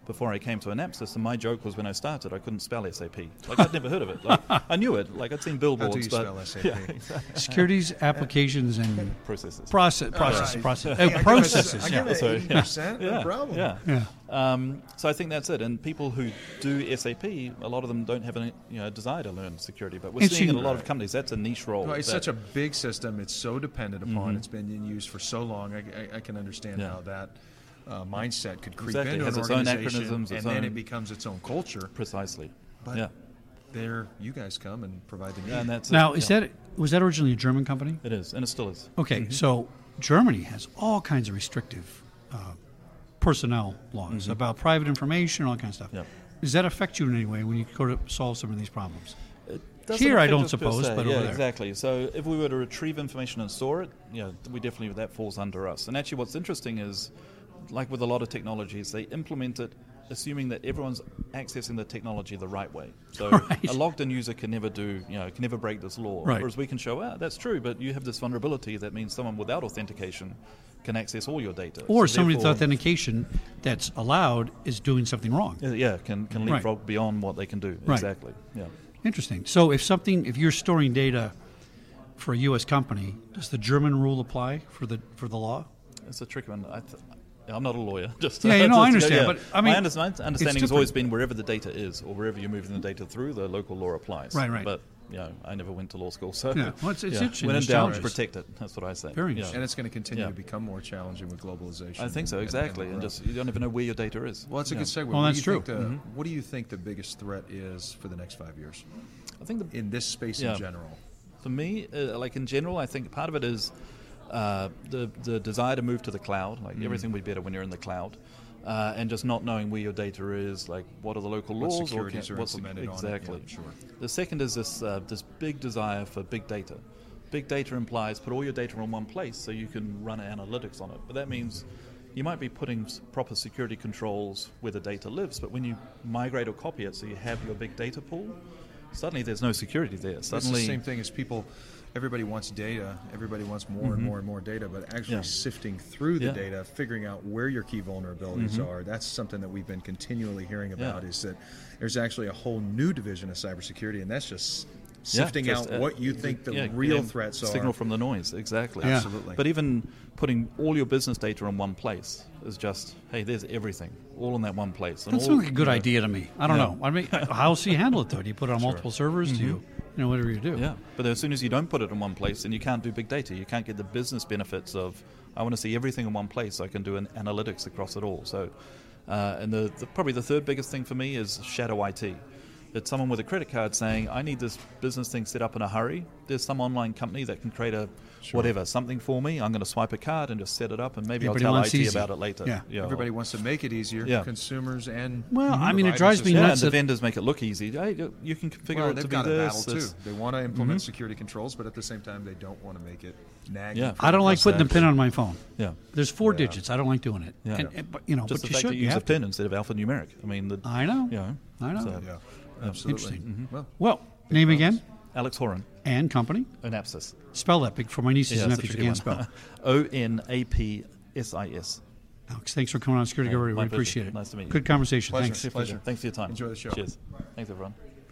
before I came to Anapsys, and my joke was when I started, I couldn't spell S A P. Like, I'd never heard of it. Like, I knew it. Like, I'd seen How billboards. do you but, spell S A P? Yeah, exactly. Securities, applications, and Processes. process, process, right. process, Hey, I uh, give it- processes. I Yeah. give it Sorry, eighty yeah. percent, no Yeah, problem. Yeah. Yeah. Um, so I think that's it. And people who do S A P, a lot of them don't have a you know, desire to learn security. But we're It's seeing in a in- lot of companies, that's a niche role. Well, it's that- such a big system. It's so dependent upon. It's been in use for so long. I, I, I can understand Yeah. how that uh, mindset could creep Exactly. It into has an its own organization, acronyms, and its then own- it becomes its own culture. Precisely. But yeah. there, you guys come and provide the need. Yeah, and that's Now, it. is Yeah. that was that originally a German company? It is, and it still is. Okay, so Germany has all kinds of restrictive uh, personnel laws about private information, all kinds of stuff. Yep. Does that affect you in any way when you go to solve some of these problems? It doesn't Here, I affect don't us per suppose, se. but yeah, over there. exactly. So if we were to retrieve information and store it, yeah, we definitely that falls under us. And actually, what's interesting is, like with a lot of technologies, they implement it assuming that everyone's accessing the technology the right way. So Right. a logged-in user can never do, you know, can never break this law. Right. Whereas we can show, ah, that's true, but you have this vulnerability that means someone without authentication can access all your data. Or So somebody with therefore- authentication that's allowed is doing something wrong. Yeah, yeah, can can Right. leapfrog beyond what they can do. Right. Exactly. Yeah. Interesting. So if something, if you're storing data for a U S company, does the German rule apply for the for the law? It's a tricky one. I th- I'm not a lawyer. Just Yeah, you know, I just- understand, but, I mean, my, under- my understanding it's has always different. been wherever the data is, or wherever you're moving the data through, the local law applies. Right, right. But you know, I never went to law school, so Yeah, well, it's- it's yeah. interesting. When in There's doubt, challenges. protect it. That's what I say. Very Yeah. interesting. And it's going to continue Yeah. to become more challenging with globalization. I think so. and- Exactly, and and growth. just you don't even know where your data is. Well, that's a Yeah. good segue. Well, what that's do you true. Think the, What do you think the biggest threat is for the next five years I think the, in this space Yeah. in general? For me, uh, like in general, I think part of it is uh, the the desire to move to the cloud. Like everything will be better when you're in the cloud, uh, and just not knowing where your data is. Like what are the local What laws? securities or are what's implemented on it, exactly. yeah, sure. The second is this uh, this big desire for big data. Big data implies put all your data in one place so you can run analytics on it. But that means you might be putting s- proper security controls where the data lives, but when you migrate or copy it so you have your big data pool, suddenly there's no security there. It's Suddenly, the same thing as people. Everybody wants data. Everybody wants more and more and more data. But actually Yeah. sifting through the Yeah. data, figuring out where your key vulnerabilities are, that's something that we've been continually hearing about. Is that there's actually a whole new division of cybersecurity, and that's just Yeah, sifting just, out uh, what you think the yeah, real getting threats signal are. from the noise, exactly. Yeah. Absolutely. But even putting all your business data in one place is just, hey, there's everything, all in that one place. And That all, sounds like a good you know, idea to me. I don't Yeah. know. I mean, how else do you handle it though? Do you put it on multiple servers? Do you, you know, whatever you do? Yeah, but as soon as you don't put it in one place, then you can't do big data. You can't get the business benefits of, I want to see everything in one place so I can do an analytics across it all. So, uh, and the, the probably the third biggest thing for me is shadow I T. It's someone with a credit card saying, I need this business thing set up in a hurry. There's some online company that can create a whatever, something for me. I'm going to swipe a card and just set it up, and maybe Everybody I'll tell wants I T easy. about it later. Yeah. You know, Everybody wants to make it easier. Yeah. Consumers and Well, I mean, it providers drives as me well. yeah, nuts and the that- vendors make it look easy. Hey, you- you can configure Well, it they've to be got a this. battle too. It's- They want to implement security controls, but at the same time, they don't want to make it nagging. Yeah. for I don't the like putting the customer. pin on my phone. Yeah. There's four digits. I don't like doing it. Yeah. And, and- but, you know, Just but the you fact should. that you You use a have to. pin instead of alphanumeric. I mean, the, I know. you know, I know. so- Yeah, absolutely. Interesting. Well, Well, name again Alex Horan, and company. Onapsis. Spell that big for my nieces Yeah, and it's a nephews who tricky can't one. spell. O N A P S I S. Alex, thanks for coming on Security Guard Radio. my We pleasure. appreciate it. Nice to meet you. Good conversation. Pleasure. Thanks. Pleasure. Thanks for your time. Enjoy the show. Cheers. Thanks, everyone.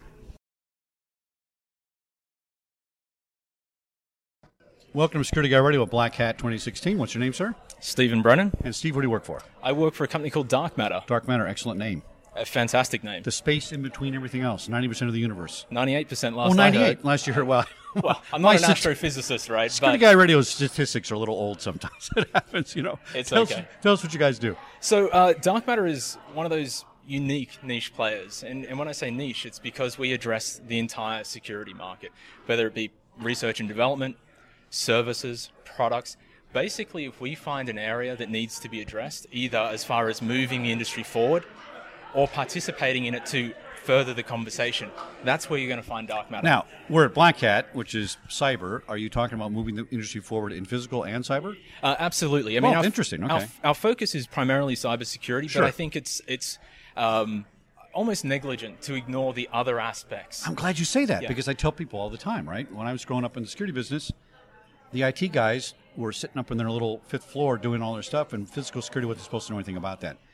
Welcome to Security Guard Radio at Black Hat twenty sixteen. What's your name, sir? Stephen Brennan. And Steve, what do you work for? I work for a company called Dark Matter. Dark Matter, excellent name. A fantastic name. The space in between everything else, ninety percent of the universe. ninety-eight percent last Oh, I ninety-eight. heard. Last you heard, well, Well, I'm my not an stat- astrophysicist, right? Security But Guy Radio's statistics are a little old sometimes. It happens, you know. It's tell Us, okay. tell us what you guys do. So uh, Dark Matter is one of those unique niche players. And, and when I say niche, it's because we address the entire security market, whether it be research and development, services, products. Basically, if we find an area that needs to be addressed, either as far as moving the industry forward or participating in it to further the conversation, that's where you're going to find Dark Matter. Now, we're at Black Hat, which is cyber. Are you talking about moving the industry forward in physical and cyber? Uh, absolutely. I Oh, mean, our, interesting. Our, Okay. our focus is primarily cybersecurity, Sure. but I think it's it's um, almost negligent to ignore the other aspects. I'm glad you say that Yeah. because I tell people all the time, right? When I was growing up in the security business, the I T guys were sitting up in their little fifth floor doing all their stuff, and physical security wasn't supposed to know anything about that.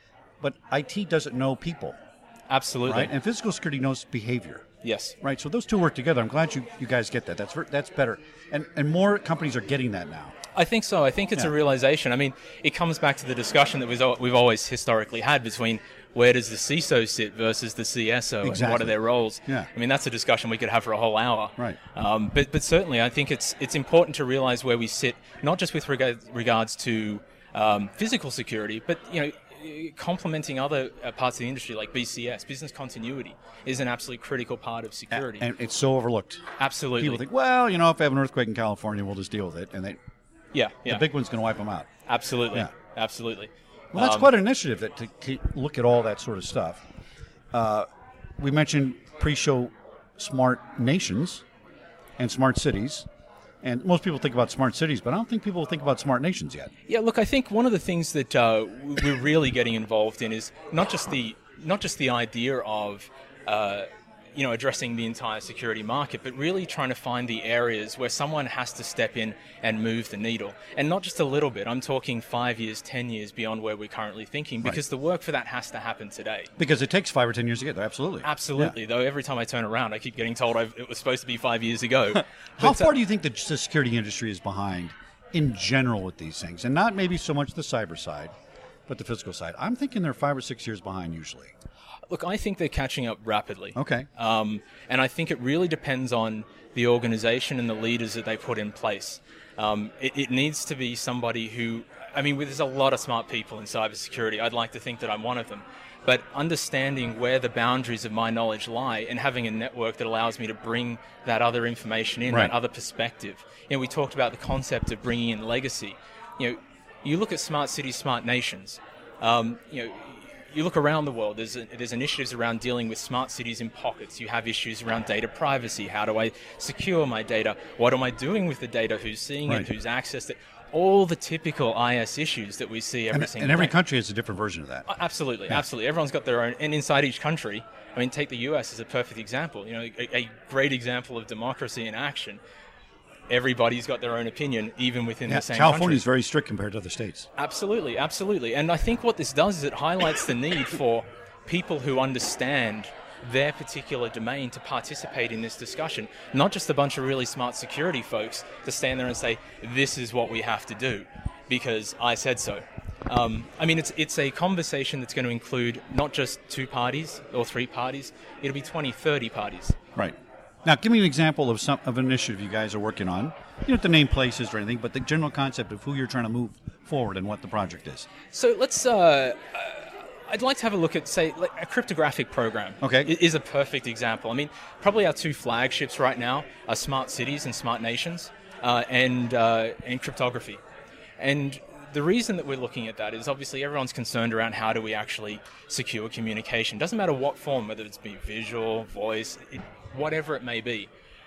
but I T doesn't know people, Absolutely. right? And physical security knows behavior. Yes. Right, so those two work together. I'm glad you, you guys get that. That's ver- that's better, and and more companies are getting that now. I think so. I think it's Yeah. a realization. I mean, it comes back to the discussion that we've al- we've always historically had between where does the C I S O sit versus the C S O, and what Exactly. are their roles. Yeah. I mean, that's a discussion we could have for a whole hour. Right. Um, but but certainly, I think it's it's important to realize where we sit, not just with rega- regards to um, physical security, but you know. complementing other uh, parts of the industry like B C S, business continuity, is an absolutely critical part of security. And it's so overlooked. Absolutely. People think, well, you know, if I have an earthquake in California, we'll just deal with it, and they, yeah, yeah. the big one's going to wipe them out. Absolutely. Yeah. Absolutely. Well, that's Um, quite an initiative that, to, to look at all that sort of stuff. Uh, we mentioned pre-show smart nations and smart cities. And most people think about smart cities, but I don't think people think about smart nations yet. Yeah, look, I think one of the things that uh, we're really getting involved in is not just the not just the idea of uh, you know addressing the entire security market, but really trying to find the areas where someone has to step in and move the needle, and not just a little bit. I'm talking five years, ten years beyond where we're currently thinking, because the work for that has to happen today. Because it takes five or ten years to get there, absolutely. Absolutely. Yeah. Though every time I turn around, I keep getting told I've, it was supposed to be five years ago. How But, uh, far do you think the, the security industry is behind in general with these things? And not maybe so much the cyber side, but the physical side. I'm thinking they're five or six years behind usually. Look, I think they're catching up rapidly. Okay. Um, and I think it really depends on the organization and the leaders that they put in place. Um, it, it needs to be somebody who, I mean, there's a lot of smart people in cybersecurity. I'd like to think that I'm one of them. But understanding where the boundaries of my knowledge lie and having a network that allows me to bring that other information in, Right. that other perspective. You know, we talked about the concept of bringing in legacy. You know, you look at smart cities, smart nations. Um, you know, you look around the world, there's, a, there's initiatives around dealing with smart cities in pockets. You have issues around data privacy. How do I secure my data? What am I doing with the data? Who's seeing Right. it? Who's accessed it? All the typical I S issues that we see every And, single and every day. country has a different version of that. Uh, Absolutely, absolutely. Everyone's got their own, and inside each country, I mean, take the U S as a perfect example. You know, a, a great example of democracy in action. Everybody's got their own opinion, even within Yeah, the same California is country. very strict compared to other states. Absolutely, absolutely. And I think what this does is it highlights the need for people who understand their particular domain to participate in this discussion, not just a bunch of really smart security folks to stand there and say, this is what we have to do, because I said so. Um, I mean, it's it's a conversation that's going to include not just two parties or three parties, it'll be twenty, thirty parties. Right. Now, give me an example of some of an initiative you guys are working on. You don't have to name places or anything, but the general concept of who you're trying to move forward and what the project is. So let's, uh, uh, I'd like to have a look at, say, like a cryptographic program. Okay. I- is a perfect example. I mean, probably our two flagships right now are smart cities and smart nations, uh, and uh, and cryptography. And the reason that we're looking at that is obviously everyone's concerned around how do we actually secure communication. Doesn't matter what form, whether it's be visual, voice, it, whatever it may be.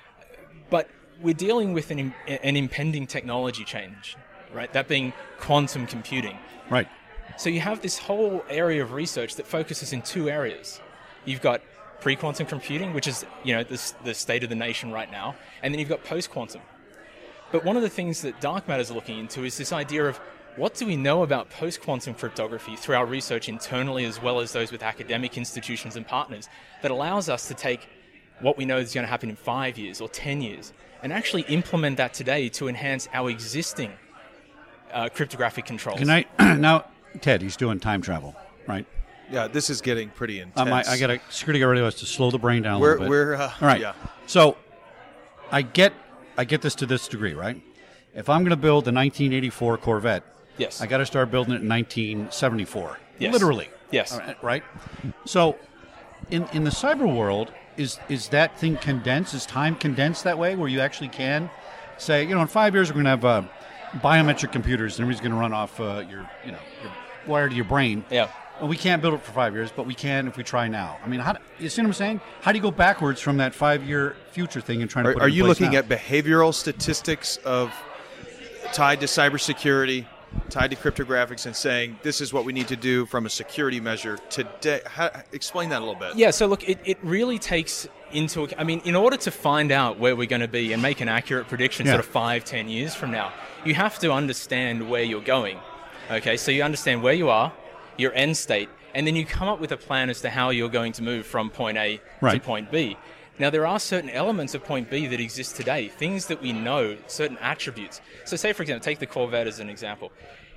But we're dealing with an, im- an impending technology change, right? That being quantum computing. Right. So you have this whole area of research that focuses in two areas. You've got pre-quantum computing, which is, you know, the, the state of the nation right now, and then you've got post-quantum. But one of the things that Dark Matter's looking into is this idea of what do we know about post-quantum cryptography through our research internally as well as those with academic institutions and partners that allows us to take what we know is going to happen in five years or ten years and actually implement that today to enhance our existing uh, cryptographic controls. Can I now, Ted? He's doing time travel, right? Yeah, this is getting pretty intense. Um, I, I got a security guard radio has to slow the brain down a We're- little bit. we're, uh, All right. yeah. So, I get, I get this to this degree, right? If I'm going to build a nineteen eighty-four Corvette, Yes. I got to start building it in nineteen seventy-four. Yes. Literally. Yes. All right, right? So, in in the cyber world, is is that thing condensed? Is time condensed that way, where you actually can say, you know, in five years we're going to have uh, biometric computers, and everybody's going to run off uh, your, you know, your wire to your brain. Yeah. And we can't build it for five years, but we can if we try now. I mean, how do, you see what I'm saying? How do you go backwards from that five-year future thing and trying to Are, put it are in you place looking now? at behavioral statistics of tied to cybersecurity, tied to cryptographics, and saying this is what we need to do from a security measure today? How, explain that a little bit. Yeah, so look, it, it really takes into account, I mean, in order to find out where we're going to be and make an accurate prediction Yeah. sort of five, ten years from now, you have to understand where you're going. Okay, so you understand where you are, your end state, and then you come up with a plan as to how you're going to move from point A Right. to point B. Now, there are certain elements of point B that exist today, things that we know, certain attributes. So say, for example, take the Corvette as an example,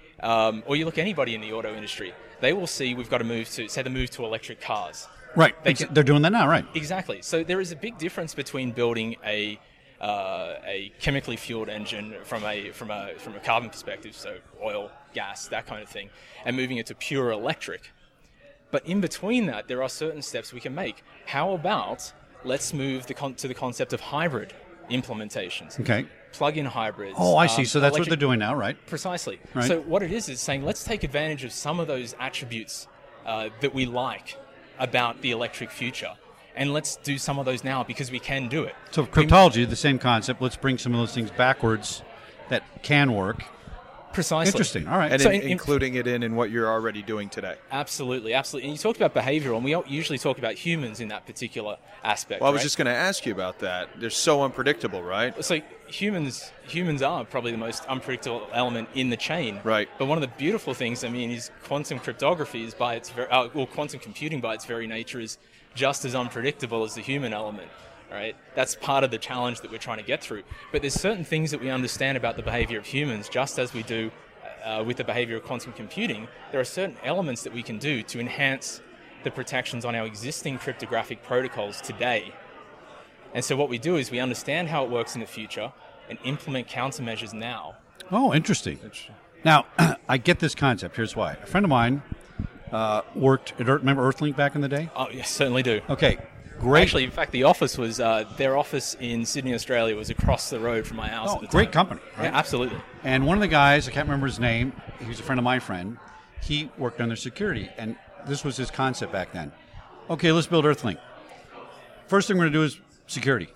um, or you look at anybody in the auto industry, they will see we've got to move to, say, the move to electric cars. Right. They Ex- can- They're doing that now, right? Exactly. So there is a big difference between building a uh, a chemically fueled engine from a from a from a carbon perspective, so oil, gas, that kind of thing, and moving it to pure electric. But in between that, there are certain steps we can make. How about let's move the con- to the concept of hybrid implementations. Okay. Plug-in hybrids. Oh, I see. um, So that's what electric- they're doing now, right? Precisely. Right. So what it is is saying let's take advantage of some of those attributes uh, that we like about the electric future, and let's do some of those now because we can do it. So cryptology, the same concept. Let's bring some of those things backwards that can work. Precisely. Interesting. All right. And So in, in- in- including it in in what you're already doing today. Absolutely, absolutely. And you talked about behavioral, and we usually talk about humans in that particular aspect. Well, I was right? just going to ask you about that. They're so unpredictable, right? So humans humans are probably the most unpredictable element in the chain. Right. But one of the beautiful things, I mean, is quantum cryptography is by its very, uh, well, quantum computing by its very nature is just as unpredictable as the human element. Right. That's part of the challenge that we're trying to get through. But there's certain things that we understand about the behavior of humans, just as we do uh, with the behavior of quantum computing. There are certain elements that we can do to enhance the protections on our existing cryptographic protocols today. And so what we do is we understand how it works in the future and implement countermeasures now. Oh, interesting. Now, I get this concept. Here's why. A friend of mine uh, worked at Earth, remember Earthlink back in the day? Oh, yes, certainly do. Okay, great. Actually, in fact, the office was, uh, their office in Sydney, Australia was across the road from my house Oh, at the great time. company, right? Yeah, absolutely. And one of the guys, I can't remember his name, he was a friend of my friend, he worked on their security, and this was his concept back then. Okay, let's build Earthlink. First thing we're going to do is security.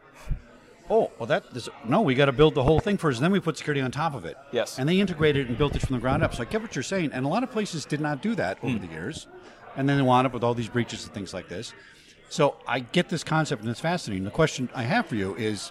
Oh, well, that this, no, we got to build the whole thing first, and then we put security on top of it. Yes. And they integrated and built it from the ground up. So I get what you're saying, and a lot of places did not do that over the years, and then they wound up with all these breaches and things like this. So I get this concept, and it's fascinating. The question I have for you is,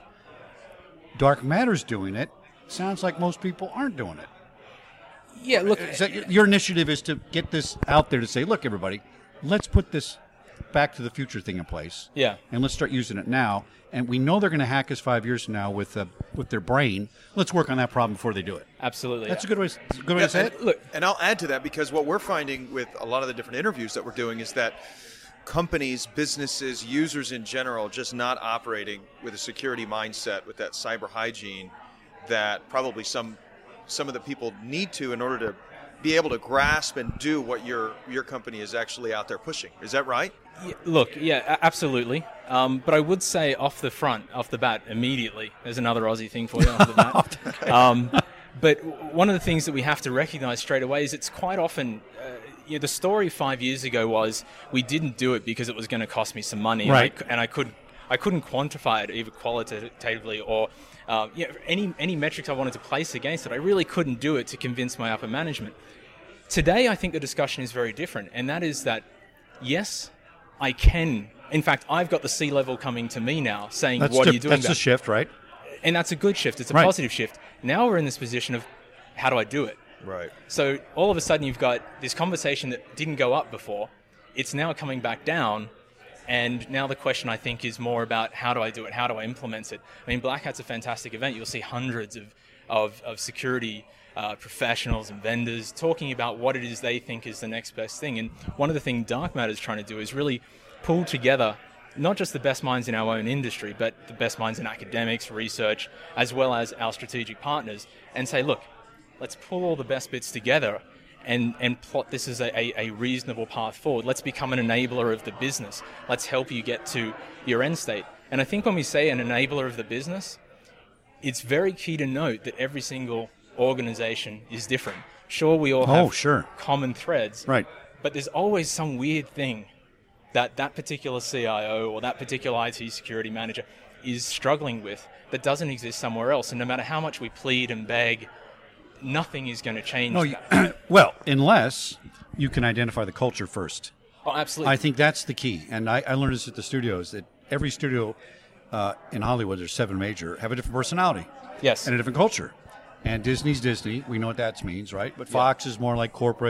dark matter's doing it. Sounds like most people aren't doing it. Yeah, look, So your initiative is to get this out there to say, look, everybody, let's put this back to the future thing in place. Yeah. And let's start using it now. And we know they're going to hack us five years from now with uh, with their brain. Let's work on that problem before they do it. absolutely. That's yeah. a good way, a good way Yeah, to say and, it. Look, and I'll add to that because what we're finding with a lot of the different interviews that we're doing is that companies, businesses, users in general, just not operating with a security mindset, with that cyber hygiene that probably some some of the people need to in order to be able to grasp and do what your your company is actually out there pushing. Is that right? Yeah, look, yeah, a- absolutely. Um, but I would say off the front, off the bat, immediately, there's another Aussie thing for you off the bat. um, but w- one of the things that we have to recognize straight away is it's quite often, uh, you know, the story five years ago was we didn't do it because it was going to cost me some money. Right. And I, c- and I could I couldn't quantify it either qualitatively or um, you know, any, any metrics I wanted to place against it. I really couldn't do it to convince my upper management. Today, I think the discussion is very different, and that is that, yes, I can. In fact, I've got the C-level coming to me now saying, That's what di- are you doing That's about the it? shift, right? And that's a good shift. It's a Right. positive shift. Now we're in this position of, how do I do it? Right. So all of a sudden you've got this conversation that didn't go up before. It's now coming back down. And now the question, I think, is more about how do I do it? How do I implement it? I mean, Black Hat's a fantastic event. You'll see hundreds of, of, of security uh, professionals and vendors talking about what it is they think is the next best thing. And one of the things Dark Matter is trying to do is really pull together not just the best minds in our own industry, but the best minds in academics, research, as well as our strategic partners, and say, look, let's pull all the best bits together and, and plot this as a, a, a reasonable path forward. Let's become an enabler of the business. Let's help you get to your end state. And I think when we say an enabler of the business, it's very key to note that every single organization is different. Sure, we all have Oh, sure. common threads, Right. but there's always some weird thing that that particular C I O or that particular I T security manager is struggling with that doesn't exist somewhere else. And no matter how much we plead and beg, nothing is going to change No, you, that. well, unless you can identify the culture first. Oh, absolutely. I think that's the key. And I, I learned this at the studios, that every studio uh, in Hollywood, there's seven major, have a different personality yes. and a different culture. And Disney's Disney. We know what that means, right? But Fox is more like corporate.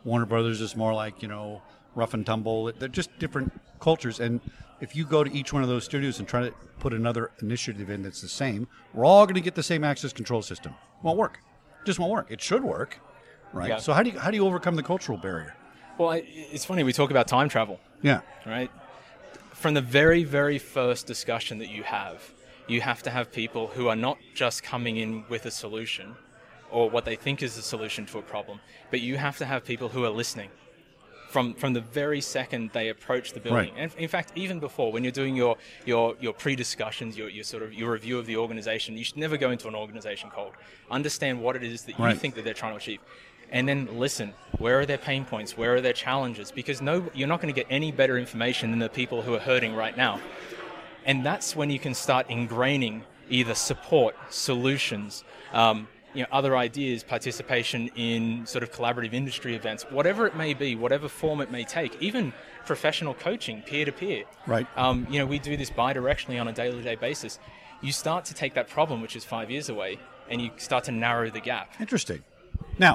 Warner Brothers is more like, you know, rough and tumble. They're just different cultures. And if you go to each one of those studios and try to put another initiative in that's the same, we're all going to get the same access control system. Won't work. Just won't work. It should work, right? Yeah. So how do you, how do you overcome the cultural barrier? Well, I, it's funny, we talk about time travel, Yeah. right? From the very, very first discussion that you have, you have to have people who are not just coming in with a solution or what they think is the solution to a problem, but you have to have people who are listening from from the very second they approach the building. Right. And in fact, even before, when you're doing your your, your pre-discussions, your, your sort of your review of the organization, you should never go into an organization cold. Understand what it is that you Right. think that they're trying to achieve. And then listen, where are their pain points? Where are their challenges? Because no, you're not going to get any better information than the people who are hurting right now. And that's when you can start ingraining either support, solutions, um, you know, other ideas, participation in sort of collaborative industry events, whatever it may be, whatever form it may take, even professional coaching, peer-to-peer. Right. Um, you know, we do this bi-directionally on a day-to-day basis. You start to take that problem, which is five years away, and you start to narrow the gap. Interesting. Now,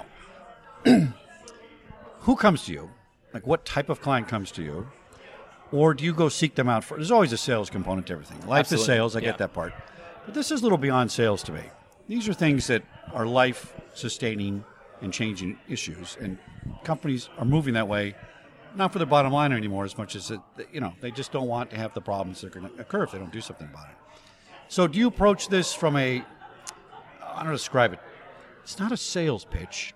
who comes to you? Like, what type of client comes to you? Or do you go seek them out? For, there's always a sales component to everything. Life Absolutely. is sales. I Yeah. get that part. But this is a little beyond sales to me. These are things that are life-sustaining and changing issues, and companies are moving that way, not for their bottom line anymore as much as, it, you know, they just don't want to have the problems that are going to occur if they don't do something about it. So do you approach this from a, I don't know how to describe it. It's not a sales pitch.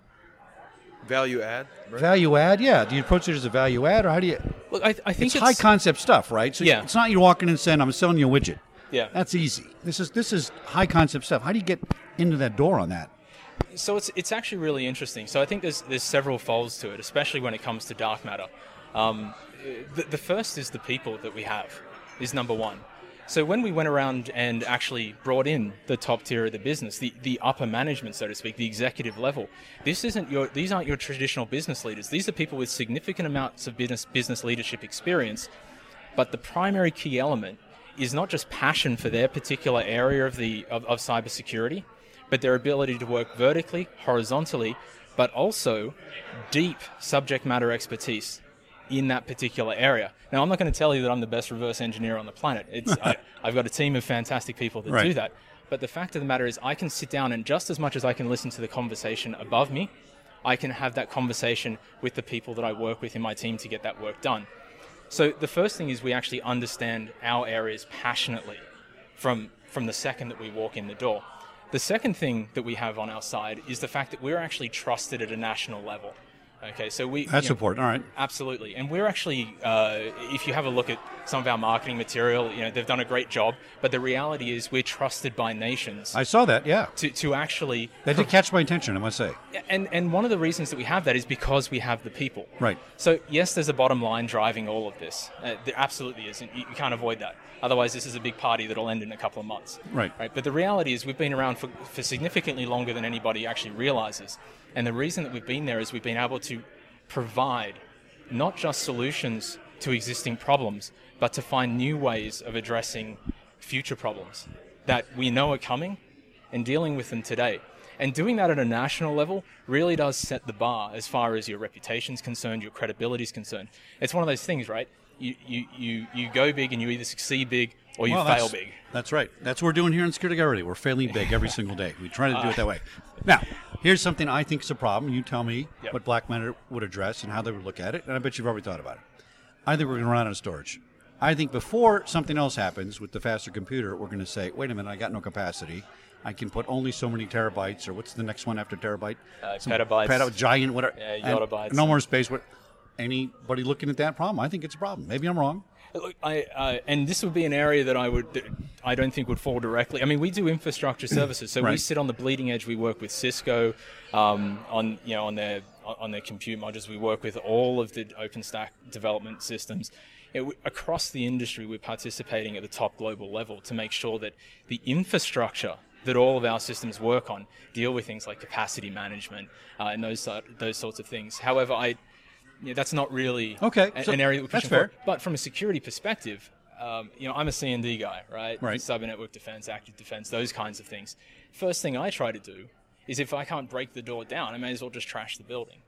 Value add. Right? Value add, yeah. Do you approach it as a value add, or how do you? Look, I, I think It's, high concept stuff, right? So Yeah. it's not you walking in and saying, "I'm selling you a widget." Yeah. That's easy. This is this is high concept stuff. How do you get into that door on that? So it's it's actually really interesting. So I think there's there's several folds to it, especially when it comes to dark matter. Um, the, the first is the people that we have, is number one. So when we went around and actually brought in the top tier of the business, the, the upper management, so to speak, the executive level, this isn't your these aren't your traditional business leaders. These are people with significant amounts of business business leadership experience. But the primary key element is not just passion for their particular area of the of, of cybersecurity, but their ability to work vertically, horizontally, but also deep subject matter expertise in that particular area. Now, I'm not going to tell you that I'm the best reverse engineer on the planet. It's I, I've got a team of fantastic people that Right. do that. But the fact of the matter is, I can sit down and just as much as I can listen to the conversation above me, I can have that conversation with the people that I work with in my team to get that work done. So the first thing is we actually understand our areas passionately from from the second that we walk in the door. The second thing that we have on our side is the fact that we're actually trusted at a national level. Okay, so we... That's you know, important. All right. Absolutely. And we're actually, uh, if you have a look at some of our marketing material, you know, they've done a great job, but the reality is we're trusted by nations I saw that. Yeah. to, to actually... That did catch my attention, I must say. And, and one of the reasons that we have that is because we have the people. Right. So, yes, there's a bottom line driving all of this. Uh, there absolutely is, and you, you can't avoid that. Otherwise, this is a big party that'll end in a couple of months. Right. Right. But the reality is we've been around for, for significantly longer than anybody actually realizes. And the reason that we've been there is we've been able to provide not just solutions to existing problems, but to find new ways of addressing future problems that we know are coming and dealing with them today. And doing that at a national level really does set the bar as far as your reputation's concerned, your credibility's concerned. It's one of those things, right? You you, you, you go big and you either succeed big or you Well, fail that's- big. That's right. That's what we're doing here in Security Guy Radio. We're failing big every single day. We try to do it that way. Now, here's something I think is a problem. You tell me Yep. what Black Matter would address and how they would look at it, and I bet you've already thought about it. I think we're going to run out of storage. I think before something else happens with the faster computer, we're going to say, wait a minute, I got no capacity. I can put only so many terabytes, or what's the next one after terabyte? Uh, Some petabytes. Peta, giant, whatever. Yeah, And yottabytes. No more space. What? Anybody looking at that problem? I think it's a problem. Maybe I'm wrong. Look, I, uh, and this would be an area that I would, that I don't think would fall directly. I mean, we do infrastructure services, so we Right. sit on the bleeding edge. We work with Cisco um, on, you know, on their on their compute modules. We work with all of the OpenStack development systems. You know, we, across the industry, we're participating at the top global level to make sure that the infrastructure that all of our systems work on deal with things like capacity management uh, and those sort- those sorts of things. However, I. Yeah, that's not really Okay, a- so an area that we're that's pushing fair. for. But from a security perspective, um, you know, I'm a C and D guy, right? Right. Cyber network defense, active defense, those kinds of things. First thing I try to do is if I can't break the door down, I may as well just trash the building.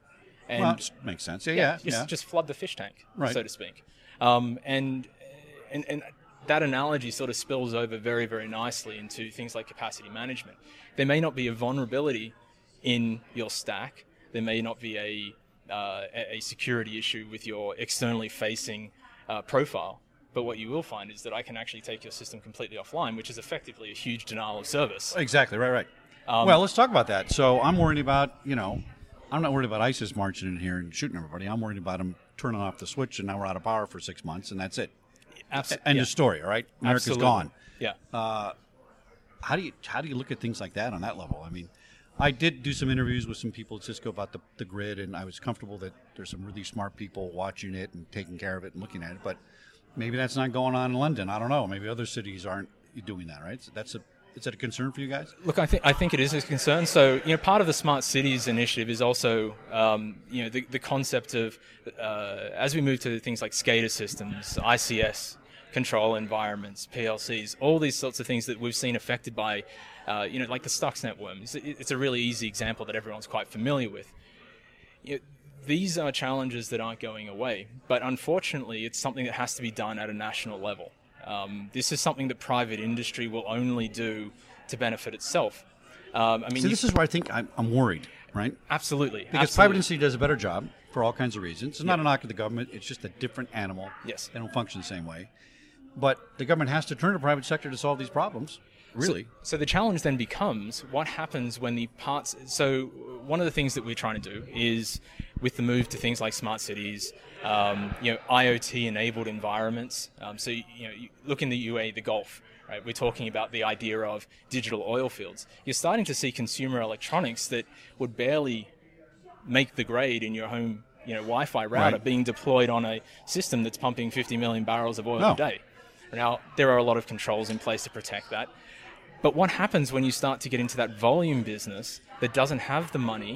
And well, that makes sense. Yeah, yeah, just, yeah. just flood the fish tank, Right. so to speak. Um, and, and and that analogy sort of spills over very, very nicely into things like capacity management. There may not be a vulnerability in your stack. There may not be a uh, a security issue with your externally facing uh, profile. But what you will find is that I can actually take your system completely offline, which is effectively a huge denial of service. Exactly, right, right. Um, well, let's talk about that. So I'm worried about, you know, I'm not worried about ISIS marching in here and shooting everybody. I'm worried about them turning off the switch and now we're out of power for six months and that's it. Absolutely. End yeah. of story, all right? America's Absolutely. gone. Yeah. Uh, how do you how do you look at things like that on that level? I mean, I did do some interviews with some people at Cisco about the, the grid, and I was comfortable that there's some really smart people watching it and taking care of it and looking at it, but maybe that's not going on in London. I don't know. Maybe other cities aren't doing that, right? So that's a is that a concern for you guys? Look, I think I think it is a concern. So, you know, part of the Smart Cities initiative is also, um, you know, the, the concept of uh, as we move to things like SCADA systems, I C S control environments, P L Cs, all these sorts of things that we've seen affected by, uh, you know, like the Stuxnet worm. It's, it's a really easy example that everyone's quite familiar with. You know, these are challenges that aren't going away, but unfortunately, it's something that has to be done at a national level. Um, this is something that private industry will only do to benefit itself. Um, I mean, so you, this is where I think I'm, I'm worried, right? absolutely Because absolutely. private industry does a better job for all kinds of reasons. It's not a knock at the government. It's just a different animal. Yes. They don't function the same way. But the government has to turn to the private sector to solve these problems, really. So, so the challenge then becomes what happens when the parts... So one of the things that we're trying to do is, with the move to things like smart cities, um, you know, IoT-enabled environments. Um, so, you know, you look in the U A E, the Gulf, right? We're talking about the idea of digital oil fields. You're starting to see consumer electronics that would barely make the grade in your home, you know, Wi-Fi router Right. being deployed on a system that's pumping fifty million barrels of oil No. a day. Now, there are a lot of controls in place to protect that. But what happens when you start to get into that volume business that doesn't have the money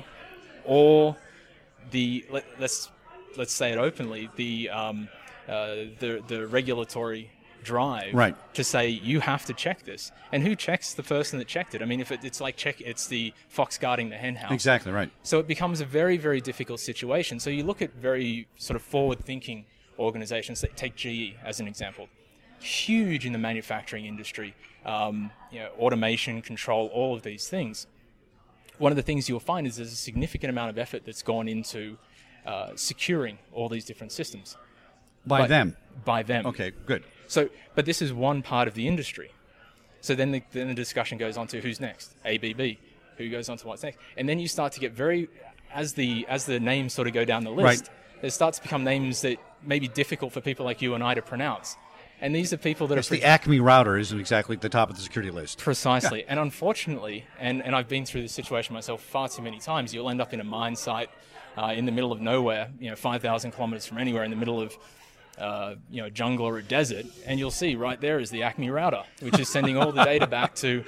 or the, let, let's let's say it openly, the um, uh, the the regulatory drive Right. to say you have to check this, and who checks the person that checked it? I mean, if it, it's like check, it's the fox guarding the hen house. Exactly, right. So it becomes a very, very difficult situation. So you look at very sort of forward-thinking organizations. Take G E as an example. Huge in the manufacturing industry, um, you know, automation, control, all of these things. One of the things you'll find is there's a significant amount of effort that's gone into uh, securing all these different systems. By But- them. By them. Okay, good. So, but this is one part of the industry. So then the, then the discussion goes on to who's next, A B B, who goes on to what's next, and then you start to get very, as the as the names sort of go down the list, Right. there starts to become names that may be difficult for people like you and I to pronounce. And these are people that It's are the Acme router isn't exactly at the top of the security list. precisely. And unfortunately, and, and I've been through this situation myself far too many times, you'll end up in a mine site uh, in the middle of nowhere, you know, five thousand kilometers from anywhere, in the middle of uh, you know, jungle or a desert, and you'll see right there is the Acme router, which is sending all the data back to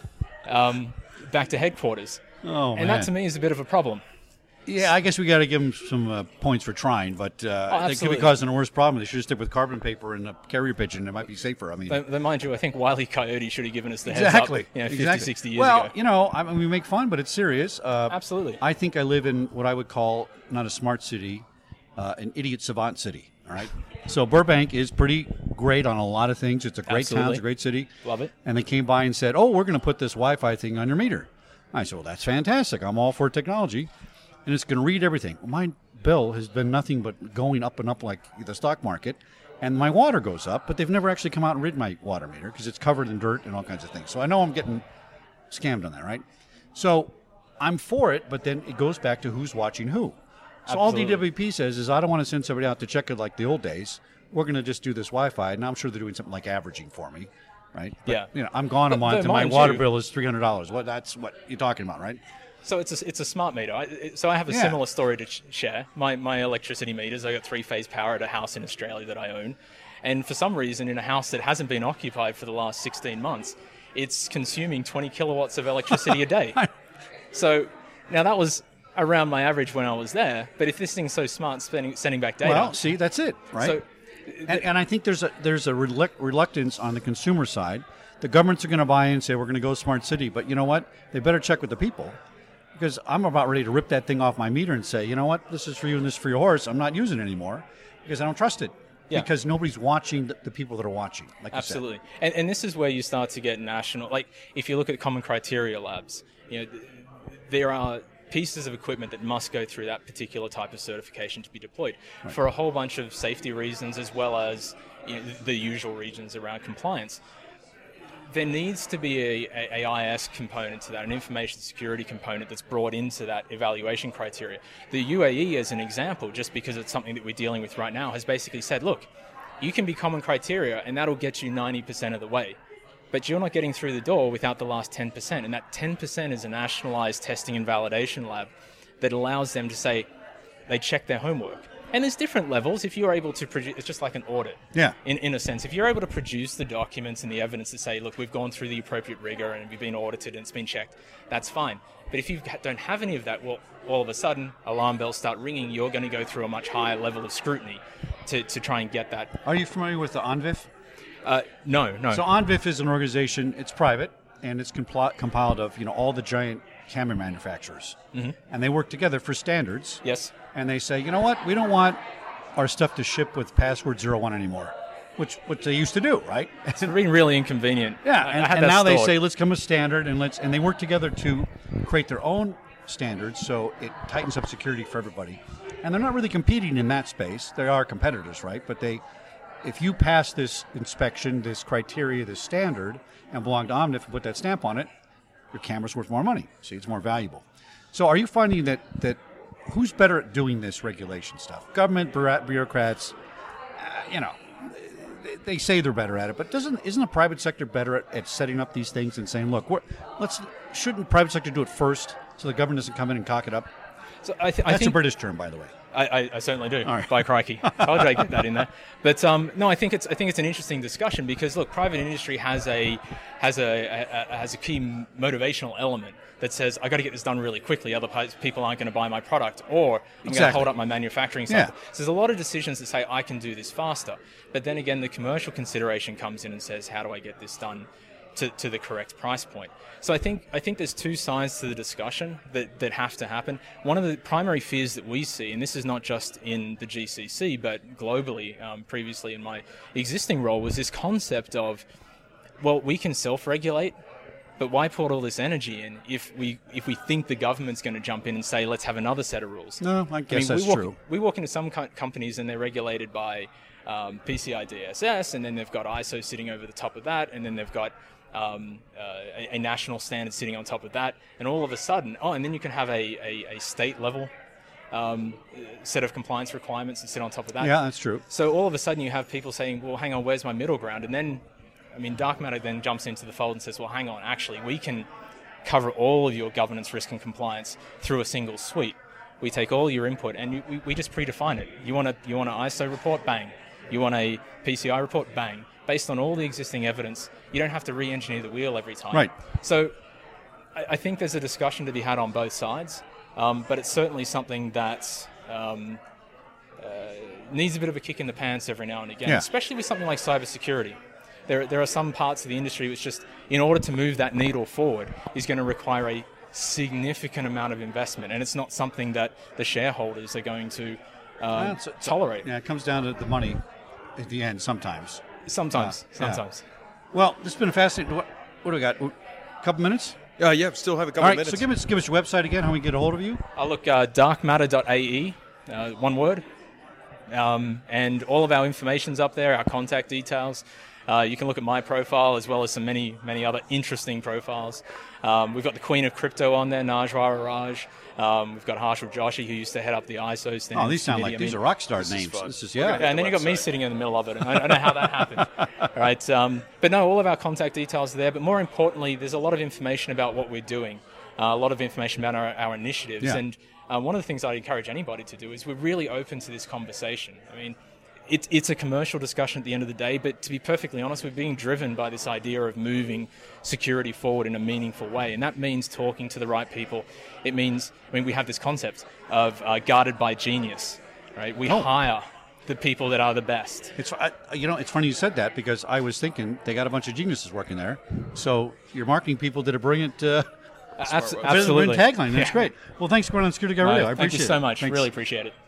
um, back to headquarters. Oh, and man. that to me is a bit of a problem. Yeah, I guess we got to give them some uh, points for trying, but uh, Oh, they could be absolutely. causing a worse problem. They should stick with carbon paper and a carrier pigeon. It might be safer. I mean, But, but mind you, I think Wile E. Coyote should have given us the heads exactly. up, you know, fifty, exactly. sixty years well, ago. you know, I mean, we make fun, but it's serious. Uh, Absolutely. I think I live in what I would call not a smart city, uh, an idiot savant city. All right. So Burbank is pretty great on a lot of things. It's a great town. Absolutely. It's a great city. Love it. And they came by and said, "Oh, we're going to put this Wi-Fi thing on your meter." I said, "Well, that's fantastic. I'm all for technology, and it's going to read everything." Well, my bill has been nothing but going up and up like the stock market, and my water goes up, but they've never actually come out and read my water meter because it's covered in dirt and all kinds of things. So I know I'm getting scammed on that, right? So I'm for it, but then it goes back to who's watching who. So all Absolutely. D W P says is, I don't want to send somebody out to check it like the old days. We're going to just do this Wi-Fi. Now I'm sure they're doing something like averaging for me, right? But, Yeah. You know, I'm gone a But- month but and my mind water you- bill is three hundred dollars. What that's what you're talking about, right? So it's a, it's a smart meter. I, it- so I have a Yeah. similar story to ch- share. My my electricity meters, I got three-phase power at a house in Australia that I own. And for some reason, in a house that hasn't been occupied for the last sixteen months, it's consuming twenty kilowatts of electricity a day. So now that was around my average when I was there. But if this thing's so smart, sending, sending back data... Well, see, that's it, right? So, and, and I think there's a there's a relec- reluctance on the consumer side. The governments are going to buy in and say we're going to go smart city, but you know what? They better check with the people. because I'm about ready to rip that thing off my meter and say, you know what, this is for you and this is for your horse. I'm not using it anymore because I don't trust it. Yeah. Because nobody's watching the, the people that are watching. Like Absolutely. You said. And, and this is where you start to get national, like if you look at common criteria labs, you know, th- there are pieces of equipment that must go through that particular type of certification to be deployed right. for a whole bunch of safety reasons, as well as you know, the usual reasons around compliance. There needs to be a, a, a I S component to that, an information security component that's brought into that evaluation criteria. The U A E, as an example, just because it's something that we're dealing with right now, has basically said, look, you can be common criteria and that'll get you ninety percent of the way. But you're not getting through the door without the last ten percent. And that ten percent is a nationalized testing and validation lab that allows them to say they check their homework. And there's different levels. If you're able to produce, it's just like an audit. Yeah. In in a sense, if you're able to produce the documents and the evidence to say, look, we've gone through the appropriate rigor and we've been audited and it's been checked, that's fine. But if you don't have any of that, well, all of a sudden, alarm bells start ringing. You're going to go through a much higher level of scrutiny to, to try and get that. Are you familiar with the ONVIF? Uh, no, no. So ONVIF is an organization. It's private and it's compl- compiled of you know all the giant camera manufacturers, mm-hmm. and they work together for standards. Yes. And they say, you know what, we don't want our stuff to ship with password zero one anymore, which which they used to do, right? It's been really inconvenient. Yeah, I, and, I had and that now they stored. say let's come with standard and let's and they work together to create their own standards, so it tightens up security for everybody. And they're not really competing in that space. They are competitors, right? But they, if you pass this inspection, this criteria, this standard, and belong to Omnif and put that stamp on it, your camera's worth more money. See, it's more valuable. So are you finding that that who's better at doing this regulation stuff? Government, bureaucrats, uh, you know, they, they say they're better at it, but doesn't isn't the private sector better at, at setting up these things and saying, look, we're, let's shouldn't the private sector do it first so the government doesn't come in and cock it up? So I th- That's I think, a British term, by the way. I, I, I certainly do. All right. By crikey, how did I get that in there? But um, no, I think it's I think it's an interesting discussion because look, private industry has a has a, a, a has a key motivational element that says I got to get this done really quickly, otherwise people aren't going to buy my product, or I'm exactly. going to hold up my manufacturing cycle. Yeah. So there's a lot of decisions that say I can do this faster, but then again, the commercial consideration comes in and says how do I get this done to, to the correct price point. So I think I think there's two sides to the discussion that, that have to happen. One of the primary fears that we see, and this is not just in the G C C, but globally, um, previously in my existing role, was this concept of, well, we can self-regulate, but why put all this energy in if we if we think the government's going to jump in and say, let's have another set of rules? No, I guess I mean, that's we walk, true. We walk into some co- companies and they're regulated by um, P C I D S S, and then they've got I S O sitting over the top of that, and then they've got um, uh, a, a national standard sitting on top of that, and all of a sudden, oh, and then you can have a, a, a state level um, set of compliance requirements that sit on top of that. Yeah, that's true. So all of a sudden you have people saying, well, hang on, where's my middle ground? And then, I mean, Dark Matter then jumps into the fold and says, well, hang on, actually, we can cover all of your governance, risk, and compliance through a single suite. We take all your input and you, we, we just predefine it. You want a you want an I S O report? Bang. You want a P C I report? Bang. Based on all the existing evidence, you don't have to re-engineer the wheel every time. Right. So I, I think there's a discussion to be had on both sides, um, but it's certainly something that um, uh, needs a bit of a kick in the pants every now and again, Yeah. especially with something like cybersecurity. There, there are some parts of the industry which just, in order to move that needle forward, is going to require a significant amount of investment, and it's not something that the shareholders are going to uh, That's- tolerate. Yeah, it comes down to the money at the end sometimes. Sometimes, Uh, yeah. sometimes. Well, this has been a fascinating. What, what do we got? A couple minutes? Uh, yeah, still have a couple All right, minutes. so give us give us your website again. How we get a hold of you? I'll look uh, dark matter dot a e, uh, one word, um, and all of our information's up there. Our contact details. Uh, you can look at my profile as well as some many, many other interesting profiles. Um, we've got the Queen of Crypto on there, Najwa Raj. Um, we've got Harshal Joshi, who used to head up the I S O standards. Oh, these sound like committee. I these mean, are rock star this is names. fun. This is We're yeah. gonna yeah, and then you've got me website. sitting in the middle of it. And I don't know how that happened. All right, um, but no, all of our contact details are there. But more importantly, there's a lot of information about what we're doing, uh, a lot of information about our, our initiatives. Yeah. And uh, one of the things I encourage anybody to do is we're really open to this conversation. I mean, it, it's a commercial discussion at the end of the day, but to be perfectly honest, we're being driven by this idea of moving security forward in a meaningful way. And that means talking to the right people. It means, I mean, we have this concept of uh, guarded by genius, right? We Oh. hire the people that are the best. It's I, you know it's funny you said that because I was thinking they got a bunch of geniuses working there. So your marketing people did a brilliant uh, Abs- Smart absolutely. Win tagline. That's Yeah. great. Well, thanks for going on Security Guy No, Radio. I thank appreciate you it. so much. Thanks. Really appreciate it.